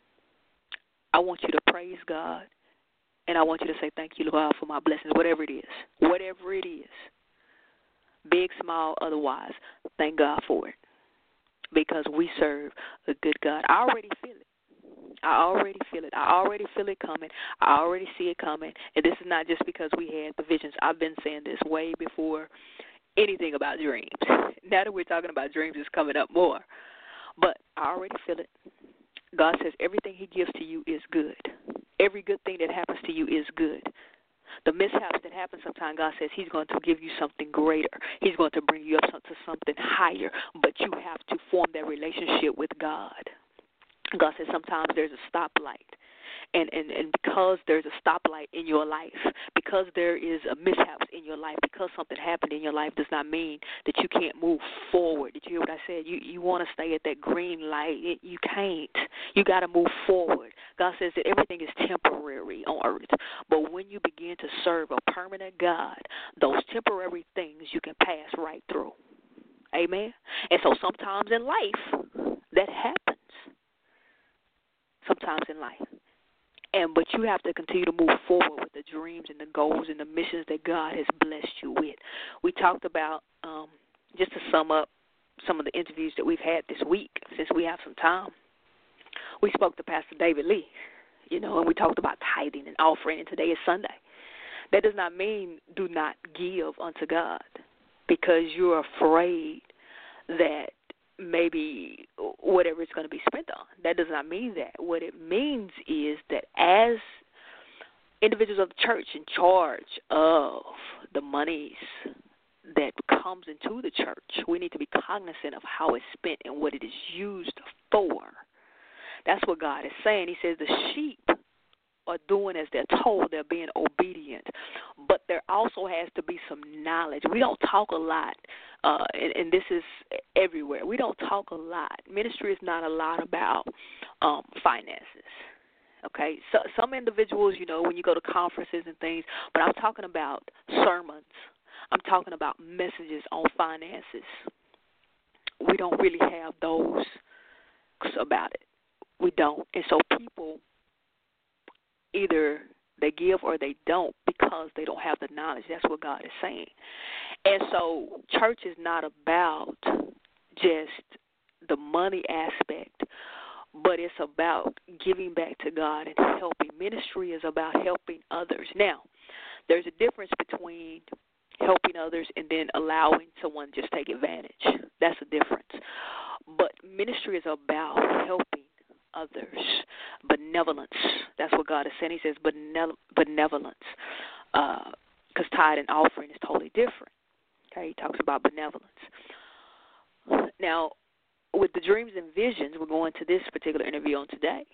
I want you to praise God, and I want you to say, thank you, Lord, for my blessings, whatever it is, whatever it is. big, small, otherwise. Thank God for it, because we serve a good God. I already feel it. I already feel it. I already feel it coming. I already see it coming. And this is not just because we had the visions. I've been saying this way before anything about dreams. Now that we're talking about dreams, it's coming up more. But I already feel it. God says everything he gives to you is good. Every good thing that happens to you is good. The mishaps that happen sometimes, God says he's going to give you something greater. He's going to bring you up to something higher. But you have to form that relationship with God. God says sometimes there's a stoplight. And, and, and because there's a stoplight in your life, because there is a mishaps in your life, because something happened in your life does not mean that you can't move forward. Did you hear what I said? You you want to stay at that green light. It, you can't. You got to move forward. God says that everything is temporary on earth. But when you begin to serve a permanent God, those temporary things you can pass right through. Amen? And so sometimes in life that happens. Sometimes in life. And but you have to continue to move forward with the dreams and the goals and the missions that God has blessed you with. We talked about, um, just to sum up some of the interviews that we've had this week, since we have some time, we spoke to Pastor David Lee, you know, and we talked about tithing and offering, and today is Sunday. That does not mean do not give unto God because you're afraid that maybe whatever it's going to be spent on. That does not mean that. What it means is that as individuals of the church in charge of the monies that comes into the church, we need to be cognizant of how it's spent and what it is used for. That's what God is saying. He says the sheep are doing as they're told. They're being obedient. But there also has to be some knowledge. We don't talk a lot, uh, and, and this is everywhere. We don't talk a lot. Ministry is not a lot about um, finances. Okay? So, some individuals, you know, when you go to conferences and things, but I'm talking about sermons. I'm talking about messages on finances. We don't really have those about it. We don't. And so people, either they give or they don't because they don't have the knowledge. That's what God is saying. And so church is not about just the money aspect, but it's about giving back to God and helping. Ministry is about helping others. Now, there's a difference between helping others and then allowing someone to just take advantage. That's a difference. But ministry is about helping others. Benevolence. That's what God is saying. He says benevolence. Because uh, tithe and offering is totally different. Okay, he talks about benevolence. Now, with the dreams and visions, we're going to this particular interview on today.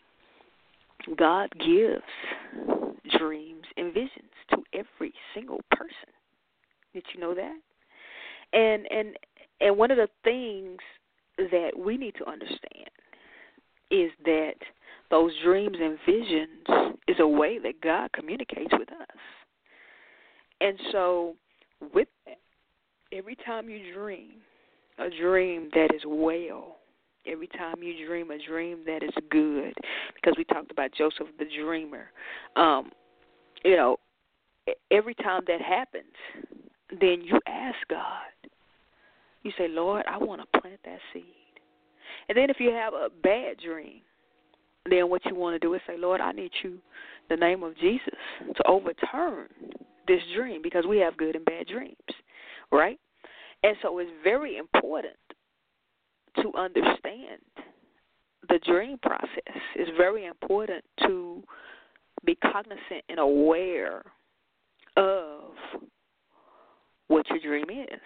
God gives dreams and visions to every single person. Did you know that? And and and one of the things that we need to understand is that those dreams and visions is a way that God communicates with us. And so with that, every time you dream a dream that is well, every time you dream a dream that is good, because we talked about Joseph the dreamer, um, you know, every time that happens, then you ask God. You say, Lord, I want to plant that seed. And then if you have a bad dream, then what you want to do is say, Lord, I need you, in the name of Jesus, to overturn this dream, because we have good and bad dreams, right? And so it's very important to understand the dream process. It's very important to be cognizant and aware of what your dream is.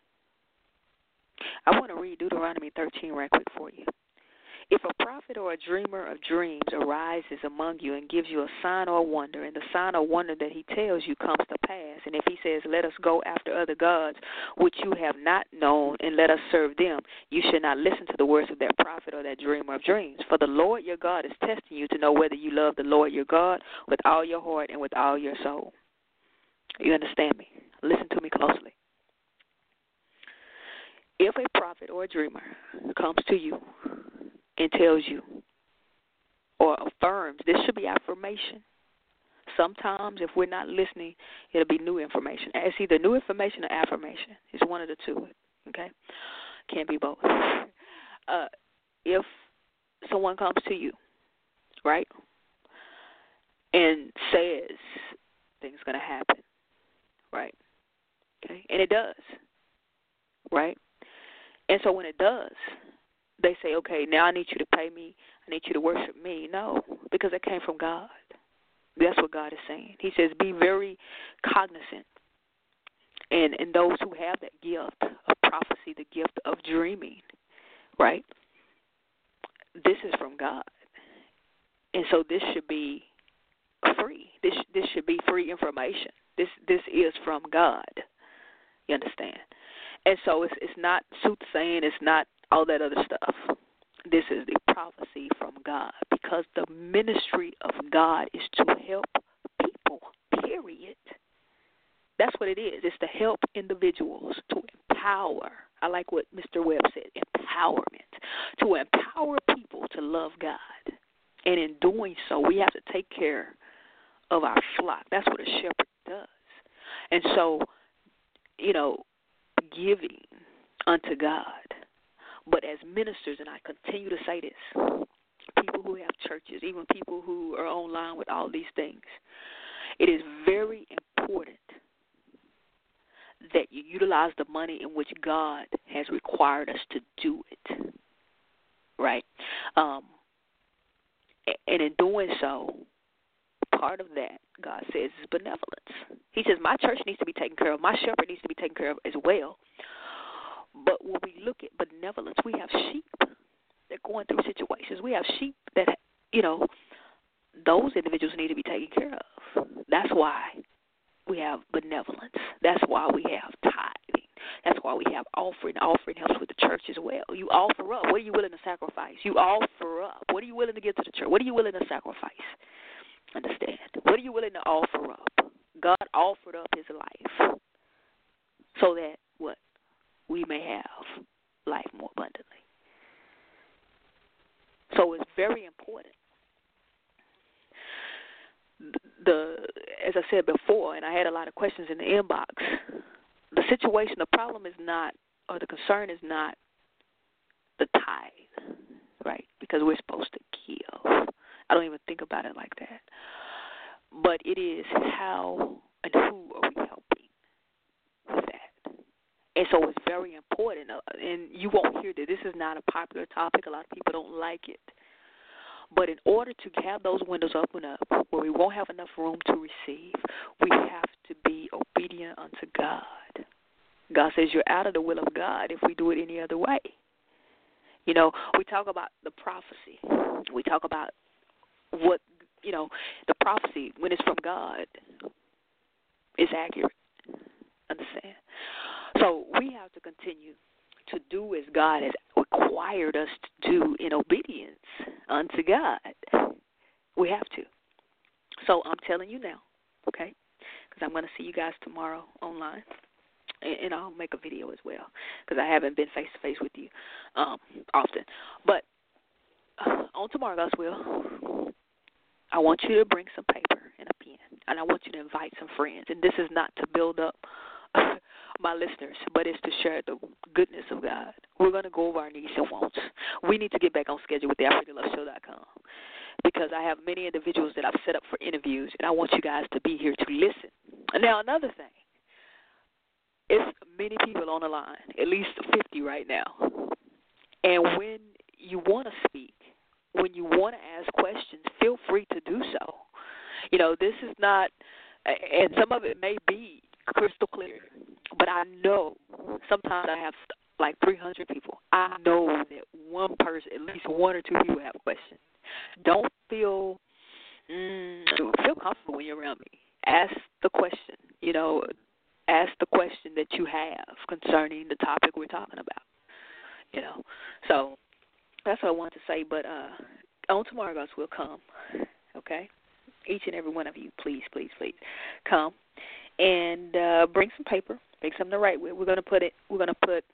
I want to read Deuteronomy thirteen right quick for you. If a prophet or a dreamer of dreams arises among you and gives you a sign or a wonder, and the sign or wonder that he tells you comes to pass, and if he says, let us go after other gods which you have not known, and let us serve them, you should not listen to the words of that prophet or that dreamer of dreams. For the Lord your God is testing you to know whether you love the Lord your God with all your heart and with all your soul. You understand me? Listen to me closely. If a prophet or a dreamer comes to you and tells you or affirms, this should be affirmation, sometimes if we're not listening, it'll be new information. It's either new information or affirmation. It's one of the two, okay? Can't be both. Uh, if someone comes to you, right, and says things going to happen, right, okay, and it does, right, and so when it does, they say, okay, now I need you to pay me, I need you to worship me. No, because it came from God. That's what God is saying. He says, be very cognizant. And, and those who have that gift of prophecy, the gift of dreaming, right, this is from God. And so this should be free. This this should be free information. This this is from God. You understand? And so it's it's not soothsaying. It's not all that other stuff. This is the prophecy from God, because the ministry of God is to help people, period. That's what it is. It's to help individuals, to empower. I like what Mister Webb said, empowerment, to empower people to love God. And in doing so, we have to take care of our flock. That's what a shepherd does. And so, you know, giving unto God. But as ministers, and I continue to say this, people who have churches, even people who are online with all these things, it is very important that you utilize the money in which God has required us to do it, right? Um, and in doing so, part of that, God says, is benevolence. He says, my church needs to be taken care of. My shepherd needs to be taken care of as well. But when we look at benevolence, we have sheep that are going through situations. We have sheep that, you know, those individuals need to be taken care of. That's why we have benevolence. That's why we have tithing. That's why we have offering. Offering helps with the church as well. You offer up. What are you willing to sacrifice? You offer up. What are you willing to give to the church? What are you willing to sacrifice? Understand? What are you willing to offer up? God offered up his life so that what? We may have life more abundantly. So it's very important. The as I said before, and I had a lot of questions in the inbox, the situation, the problem is not, or the concern is not the tithe, right? Because we're supposed to give. I don't even think about it like that. But it is how and who are we helping with that? And so it's very important. Uh, and you won't hear that this is not a popular topic. A lot of people don't like it. But in order to have those windows open up where we won't have enough room to receive, we have to be obedient unto God. God says you're out of the will of God if we do it any other way. You know, we talk about the prophecy. We talk about what, you know, the prophecy, when it's from God, is accurate. Understand? So we have to continue to do as God has required us to do in obedience unto God. We have to. So I'm telling you now, okay, because I'm going to see you guys tomorrow online, and, and I'll make a video as well, because I haven't been face-to-face with you um, often. But uh, on tomorrow, God's will, I want you to bring some paper and a pen, and I want you to invite some friends. And this is not to build up my listeners, but it's to share the goodness of God. We're going to go over our needs and wants. We need to get back on schedule with the Africa Love Show dot com, because I have many individuals that I've set up for interviews, and I want you guys to be here to listen. Now, another thing, it's many people on the line, at least fifty right now. And when you want to speak, when you want to ask questions, feel free to do so. You know, this is not, and some of it may be crystal clear, but I know sometimes I have like three hundred people. I know that one person, at least one or two people have questions. Don't feel mm, feel comfortable when you're around me. Ask the question, you know, ask the question that you have concerning the topic we're talking about, you know. So that's what I wanted to say, but uh, on tomorrow, guys, will come, okay? Each and every one of you, please, please, please, come. And uh, bring some paper, bring something to write with. We're gonna put it. We're gonna put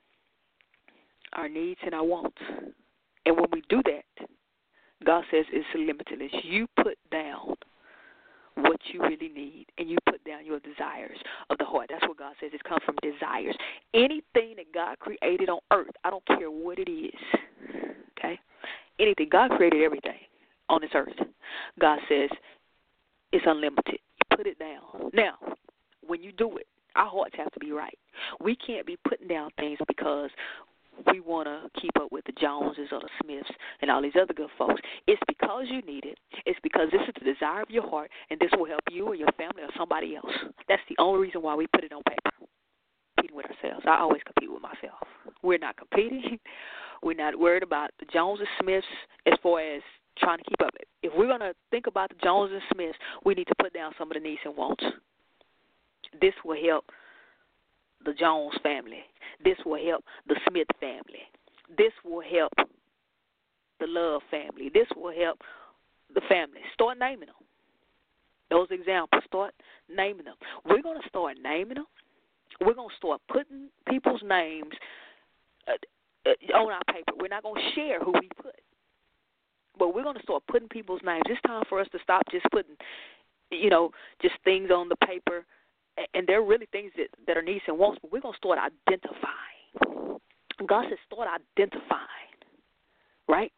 our needs and our wants. And when we do that, God says it's limitless. You put down what what you really need, and you put down your desires of the heart. That's what God says. It comes from desires. Anything that God created on earth, I don't care what it is, okay? Anything. God created everything on this earth. God says it's unlimited. You put it down. Now, when you do it, our hearts have to be right. We can't be putting down things because we want to keep up with the Joneses or the Smiths and all these other good folks. It's because you need it. It's because this is the desire of your heart, and this will help you or your family or somebody else. That's the only reason why we put it on paper. Competing with ourselves. I always compete with myself. We're not competing. We're not worried about the Joneses, Smiths as far as trying to keep up. If we're going to think about the Joneses and Smiths, we need to put down some of the needs and wants. This will help the Jones family. This will help the Smith family. This will help the Love family. This will help the family. Start naming them. Those examples, start naming them. We're going to start naming them. We're going to start putting people's names uh, uh, on our paper. We're not going to share who we put. But we're going to start putting people's names. It's time for us to stop just putting, you know, just things on the paper. And there are really things that, that are needs and wants, but we're going to start identifying. God says start identifying, right?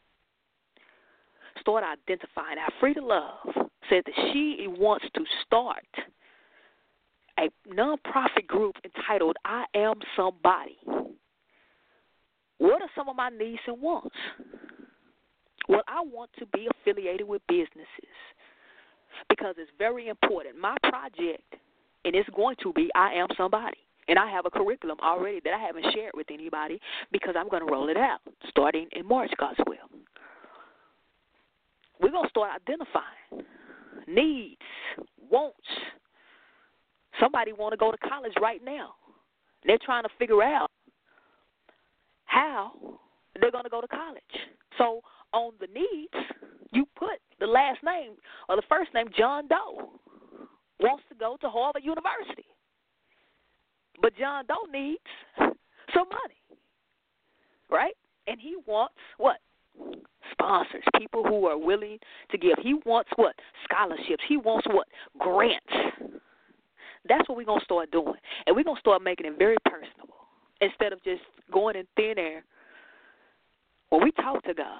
Start identifying. Now, Free to Love said that she wants to start a nonprofit group entitled I Am Somebody. What are some of my needs and wants? Well, I want to be affiliated with businesses because it's very important. My project, and it's going to be I Am Somebody. And I have a curriculum already that I haven't shared with anybody because I'm going to roll it out starting in March, God's will. We're going to start identifying needs, wants. Somebody want to go to college right now. They're trying to figure out how they're going to go to college. So on the needs, you put the last name or the first name, John Doe wants to go to Harvard University. But John Doe needs some money, right? And he wants what? Sponsors, people who are willing to give. He wants what? Scholarships. He wants what? Grants. That's what we're going to start doing. And we're going to start making it very personable instead of just going in thin air. When we talk to God,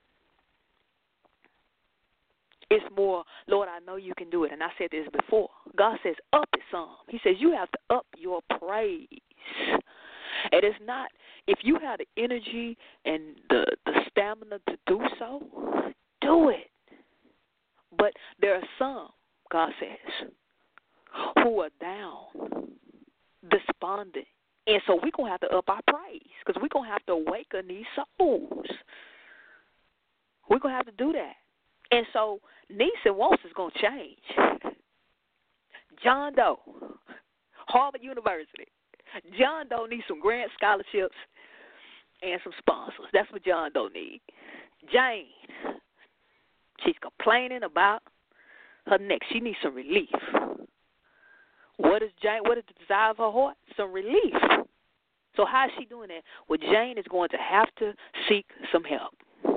it's more, Lord, I know you can do it. And I said this before. God says, up it some. He says, you have to up your praise. And it's not, if you have the energy and the, the stamina to do so, do it. But there are some, God says, who are down, despondent. And so we're going to have to up our praise because we're going to have to awaken these souls. We're going to have to do that. And so needs and wants is going to change. John Doe, Harvard University. John Doe needs some grant scholarships and some sponsors. That's what John Doe needs. Jane, she's complaining about her neck. She needs some relief. What is Jane? What is the desire of her heart? Some relief. So how is she doing that? Well, Jane is going to have to seek some help.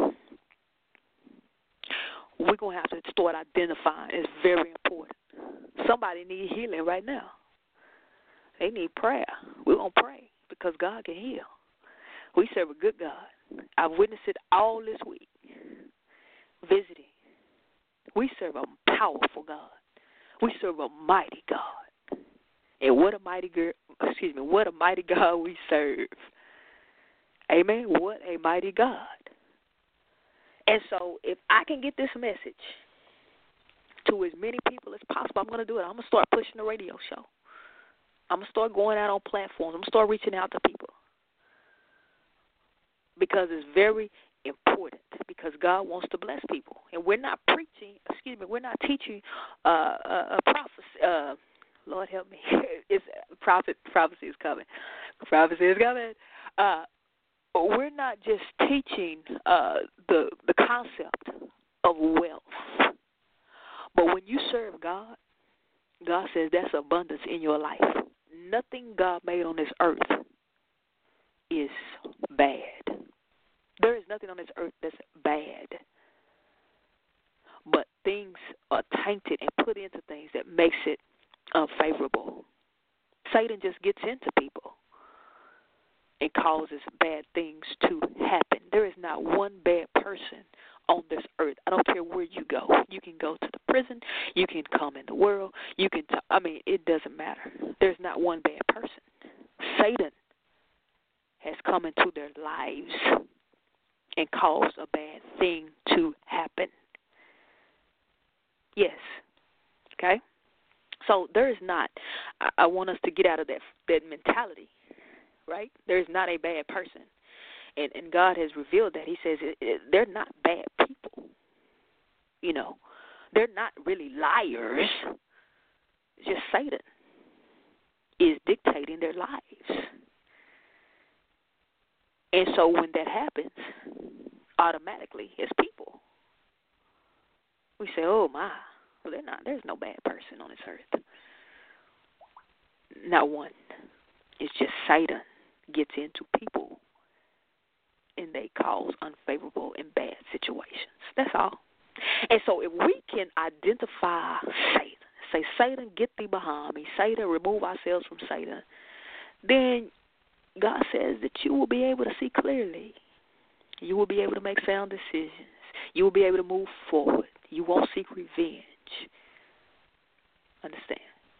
We're going to have to start identifying. It's very important. Somebody needs healing right now. They need prayer. We're going to pray because God can heal. We serve a good God. I've witnessed it all this week, visiting. We serve a powerful God. We serve a mighty God. And what a mighty girl, excuse me, what a mighty God we serve. Amen. What a mighty God. And so if I can get this message to as many people as possible, I'm going to do it. I'm going to start pushing the radio show. I'm going to start going out on platforms. I'm going to start reaching out to people. Because it's very important. Because God wants to bless people. And we're not preaching, excuse me, we're not teaching uh, a, a prophecy. Uh, Lord help me. it's prophet, prophecy is coming. Prophecy is coming. Uh, we're not just teaching uh, the the concept of wealth. But when you serve God, God says that's abundance in your life. Nothing God made on this earth is bad. There is nothing on this earth that's bad. But things are tainted and put into things that makes it unfavorable. Satan just gets into people and causes bad things to happen. There is not one bad person on this earth. I don't care where you go. You can go to the prison. You can come in the world. You can. T- I mean, it doesn't matter. There's not one bad person. Satan has come into their lives and caused a bad thing to happen. Yes. Okay? So there is not, I, I want us to get out of that that mentality, right? There is not a bad person. And, and God has revealed that. He says it, it, they're not bad people. You know, they're not really liars. It's just Satan is dictating their lives. And so when that happens, automatically, as people, we say, oh, my, well, they're not, there's no bad person on this earth. Not one. It's just Satan gets into people and they cause unfavorable and bad situations. That's all. And so if we can identify Satan, say, Satan, get thee behind me, Satan, remove ourselves from Satan, then God says that you will be able to see clearly. You will be able to make sound decisions. You will be able to move forward. You won't seek revenge. Understand?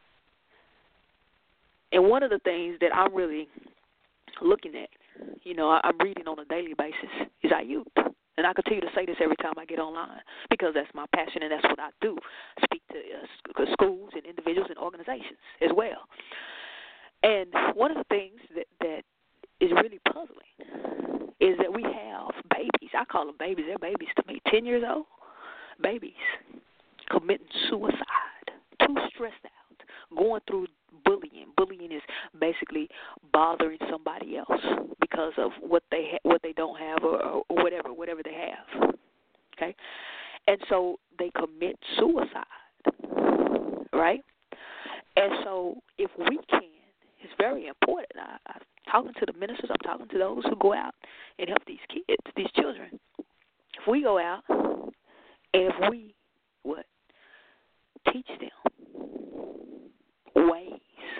And one of the things that I'm really looking at, you know, I'm reading on a daily basis, is our youth. And I continue to say this every time I get online because that's my passion and that's what I do. Speak to uh, schools and individuals and organizations as well. And one of the things that, that is really puzzling is that we have babies. I call them babies. They're babies to me. Ten years old, babies committing suicide, too stressed out, going through bullying. Bullying is basically bothering somebody else because of what they ha- what they don't have or, or whatever whatever they have. Okay, and so they commit suicide, right? And so if we can, it's very important. I, I'm talking to the ministers. I'm talking to those who go out and help these kids, these children. If we go out and if we what teach them ways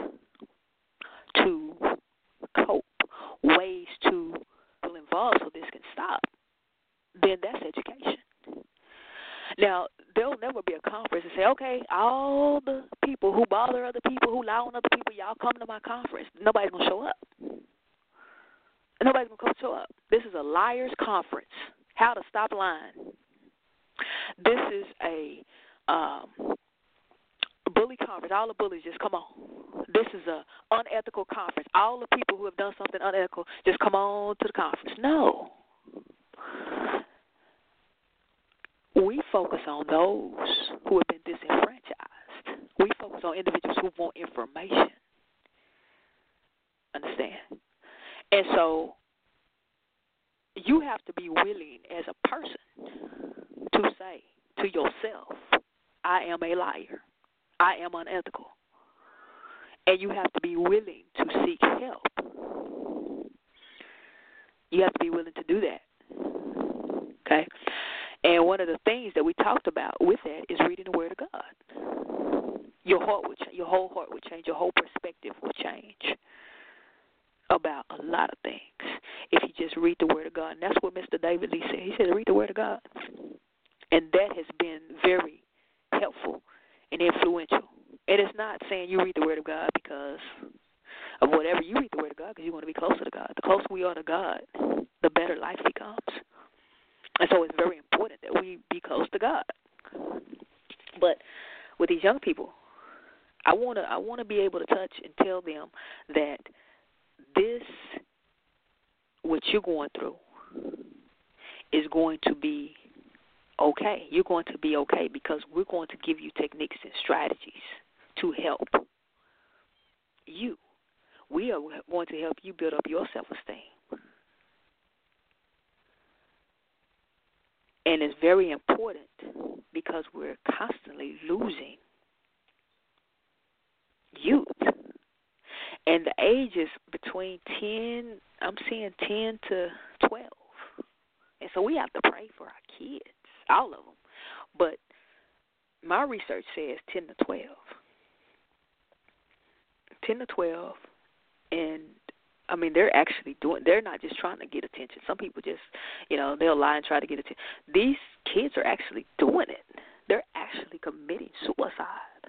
to cope, ways to feel involved so this can stop, then that's education. Now, there'll never be a conference and say, okay, all the people who bother other people, who lie on other people, y'all come to my conference. Nobody's going to show up. Nobody's going to come show up. This is a liars conference, how to stop lying. This is a um, bully conference. All the bullies, just come on. This is a unethical conference. All the people who have done something unethical, just come on to the conference. No. We focus on those who have been disenfranchised. We focus on individuals who want information. Understand? And so you have to be willing as a person to say to yourself, I am a liar. I am unethical. And you have to be willing to seek help. You have to be willing to do that. Okay? And one of the things that we talked about with that is reading the Word of God. Your heart would, ch- your whole heart would change. Your whole perspective would change about a lot of things if you just read the Word of God. And that's what Mister David Lee said. He said, read the Word of God. And that has been very helpful and influential. And it's not saying you read the Word of God because of whatever. You read the Word of God because you want to be closer to God. The closer we are to God, the better life becomes. And so it's very important that we be close to God. But with these young people, I want to I want to be able to touch and tell them that this, what you're going through, is going to be okay. You're going to be okay because we're going to give you techniques and strategies to help you. We are going to help you build up your self-esteem. And it's very important because we're constantly losing youth. And the age is between ten, I'm seeing ten to twelve. And so we have to pray for our kids, all of them. But my research says ten to twelve. ten to twelve, and I mean, they're actually doing, they're not just trying to get attention. Some people just, you know, they'll lie and try to get attention. These kids are actually doing it. They're actually committing suicide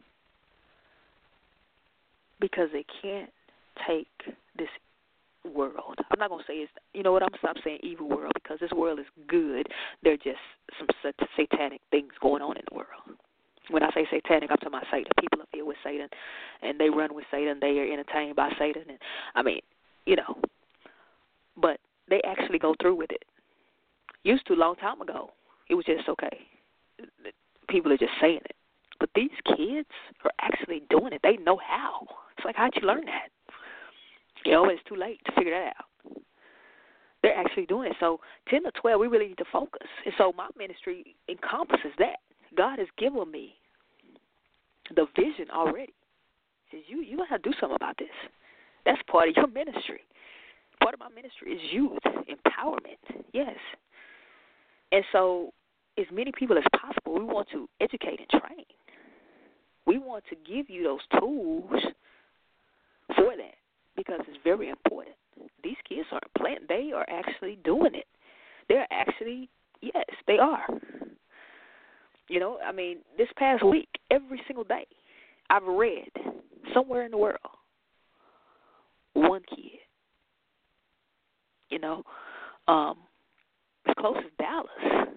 because they can't take this world. I'm not going to say it's, you know what, I'm going to stop saying evil world because this world is good. There are just some satanic things going on in the world. When I say satanic, I'm talking about Satan. People are filled with Satan, and they run with Satan. They are entertained by Satan. And I mean, you know, but they actually go through with it. Used to a long time ago, it was just okay. People are just saying it. But these kids are actually doing it. They know how. It's like, how'd you learn that? You know, it's too late to figure that out. They're actually doing it. So ten to twelve, we really need to focus. And so my ministry encompasses that. God has given me the vision already. He says, you, you got to do something about this. That's part of your ministry. Part of my ministry is youth empowerment, yes. And so as many people as possible, we want to educate and train. We want to give you those tools for that because it's very important. These kids aren't playing. They are actually doing it. They're actually, yes, they are. You know, I mean, this past week, every single day, I've read somewhere in the world, one kid, you know, um, as close as Dallas.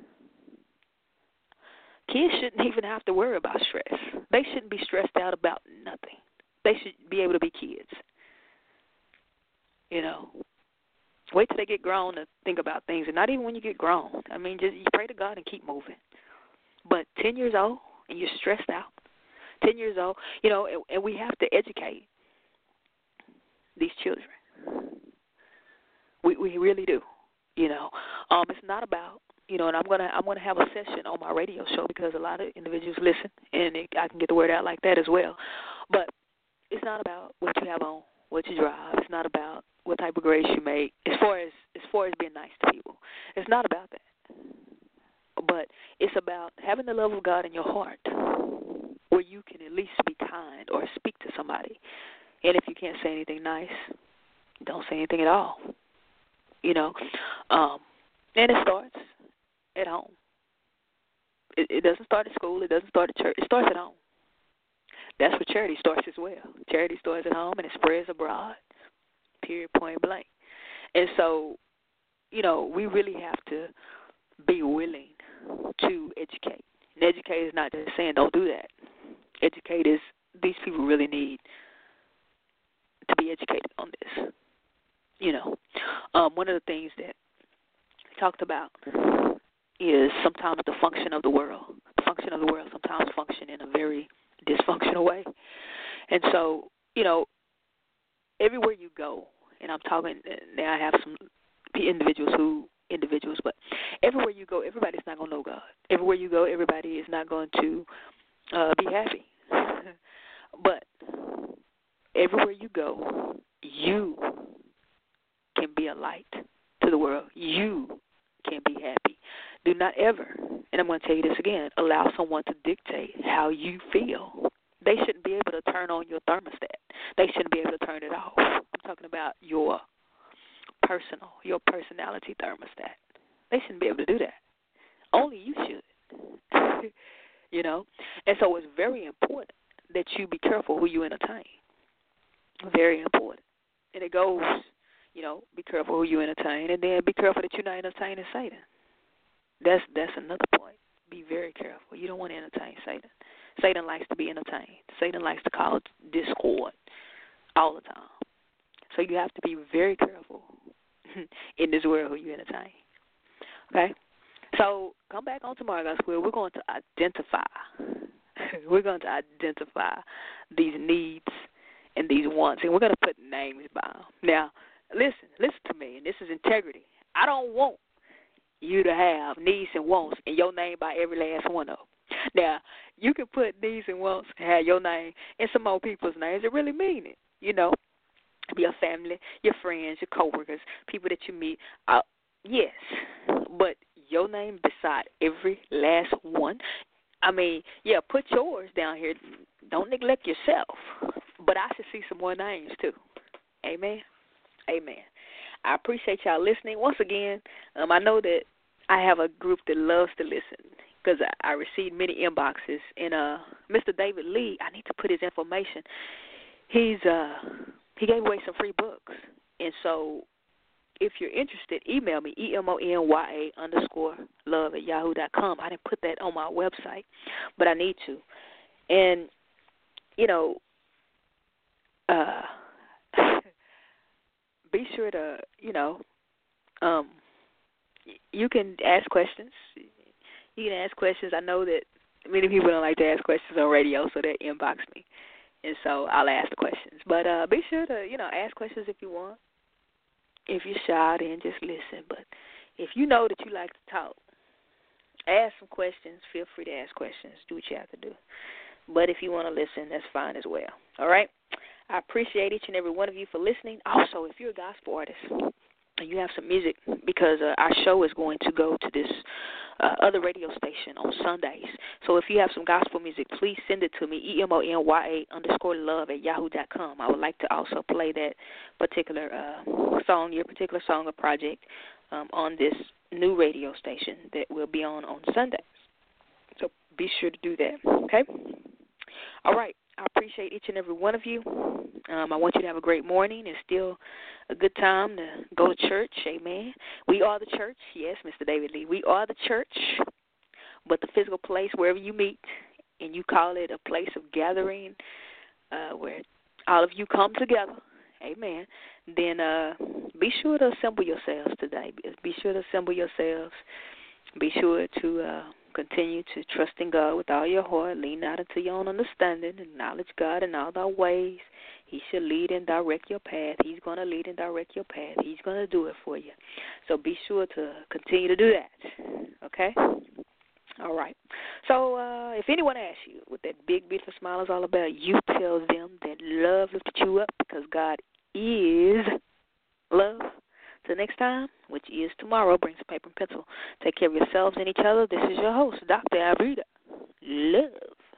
Kids shouldn't even have to worry about stress. They shouldn't be stressed out about nothing. They should be able to be kids. You know, wait till they get grown to think about things, and not even when you get grown. I mean, just you pray to God and keep moving. But ten years old and you're stressed out, ten years old, you know, and, and we have to educate these children. We we really do, you know. Um, it's not about, you know, and I'm gonna I'm gonna have a session on my radio show because a lot of individuals listen, and it, I can get the word out like that as well. But it's not about what you have on, what you drive. It's not about what type of grades you make. As far as as far as being nice to people, it's not about that. But it's about having the love of God in your heart where you can at least be kind or speak to somebody. And if you can't say anything nice, don't say anything at all. You know, um, and it starts at home. It, it doesn't start at school. It doesn't start at church. It starts at home. That's where charity starts as well. Charity starts at home and it spreads abroad, period, point blank. And so, you know, we really have to be willing to educate. And educate is not just saying don't do that. Educate is these people really need to be educated on this. You know, um, one of the things that we talked about is sometimes the function of the world. The function of the world sometimes function in a very dysfunctional way. And so, you know, everywhere you go, and I'm talking, now I have some individuals who, individuals, but everywhere you go, everybody's not going to know God. Everywhere you go, everybody is not going to uh, be happy. But everywhere you go, you can be a light to the world. You can be happy. Do not ever, and I'm going to tell you this again, allow someone to dictate how you feel. They shouldn't be able to turn on your thermostat. They shouldn't be able to turn it off. I'm talking about your personal, your personality thermostat. They shouldn't be able to do that. Only you should. You know? And so it's very important that you be careful who you entertain. Very important. And it goes, you know, be careful who you entertain, and then be careful that you're not entertaining Satan. That's that's another point. Be very careful. You don't want to entertain Satan. Satan likes to be entertained. Satan likes to cause discord all the time. So you have to be very careful in this world who you entertain. Okay? So come back on tomorrow, guys. We're going to identify. We're going to identify these needs and these wants, and we're going to put names by them. Now, listen, listen to me, and this is integrity. I don't want you to have needs and wants and your name by every last one of them. Now, you can put needs and wants and have your name and some more people's names that really mean it, you know. Your family, your friends, your coworkers, people that you meet. Uh, yes, but your name beside every last one, I mean, yeah, put yours down here. Don't neglect yourself. But I should see some more names, too. Amen. Amen. I appreciate y'all listening. Once again, um, I know that I have a group that loves to listen because I, I received many inboxes. And uh, Mister David Lee, I need to put his information. He's uh, he gave away some free books. And so if you're interested, email me, E M O N Y A underscore love at yahoo dot com. I didn't put that on my website, but I need to. And, you know, uh, be sure to, you know, um, you can ask questions. You can ask questions. I know that many people don't like to ask questions on radio, so they inbox me. And so I'll ask the questions. But uh, be sure to, you know, ask questions if you want. If you're shy, then just listen. But if you know that you like to talk, ask some questions. Feel free to ask questions. Do what you have to do. But if you want to listen, that's fine as well. All right? I appreciate each and every one of you for listening. Also, if you're a gospel artist and you have some music, because uh, our show is going to go to this uh, other radio station on Sundays. So if you have some gospel music, please send it to me, E M O N Y A underscore love at yahoo dot com. I would like to also play that particular uh, song, your particular song or project, um, on this new radio station that will be on on Sundays. So be sure to do that, okay? All right. I appreciate each and every one of you. Um, I want you to have a great morning. It's still a good time to go to church. Amen. We are the church. Yes, Mister David Lee. We are the church, but the physical place wherever you meet, and you call it a place of gathering uh, where all of you come together. Amen. Then uh, be sure to assemble yourselves today. Be sure to assemble yourselves. Be sure to uh, continue to trust in God with all your heart. Lean not into your own understanding. Acknowledge God in all thy ways. He shall lead and direct your path. He's going to lead and direct your path. He's going to do it for you. So be sure to continue to do that. Okay? All right. So uh, if anyone asks you what that big, beautiful smile is all about, you tell them that love lifted you up because God is love. Till next time, which is tomorrow, bring some paper and pencil. Take care of yourselves and each other. This is your host, Doctor Alfreda. Love.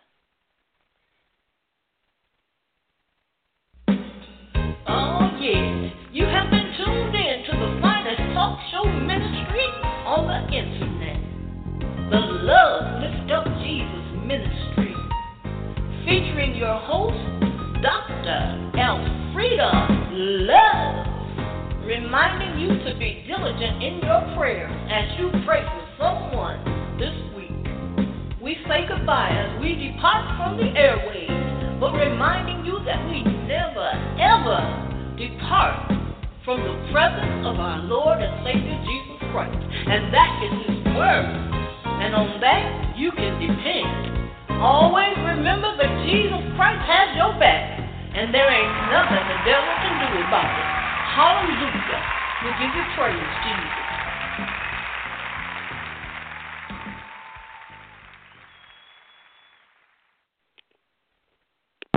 Oh, yeah. You have been tuned in to the finest talk show ministry on the internet. The Love Lift Up Jesus Ministry. Featuring your host, Doctor Alfreda Love. Reminding you to be diligent in your prayers as you pray for someone this week. We say goodbye as we depart from the airwaves, but reminding you that we never, ever depart from the presence of our Lord and Savior Jesus Christ. And that is His Word. And on that, you can depend. Always remember that Jesus Christ has your back, and there ain't nothing the devil can do about it. Hallelujah. We give you praise, Jesus.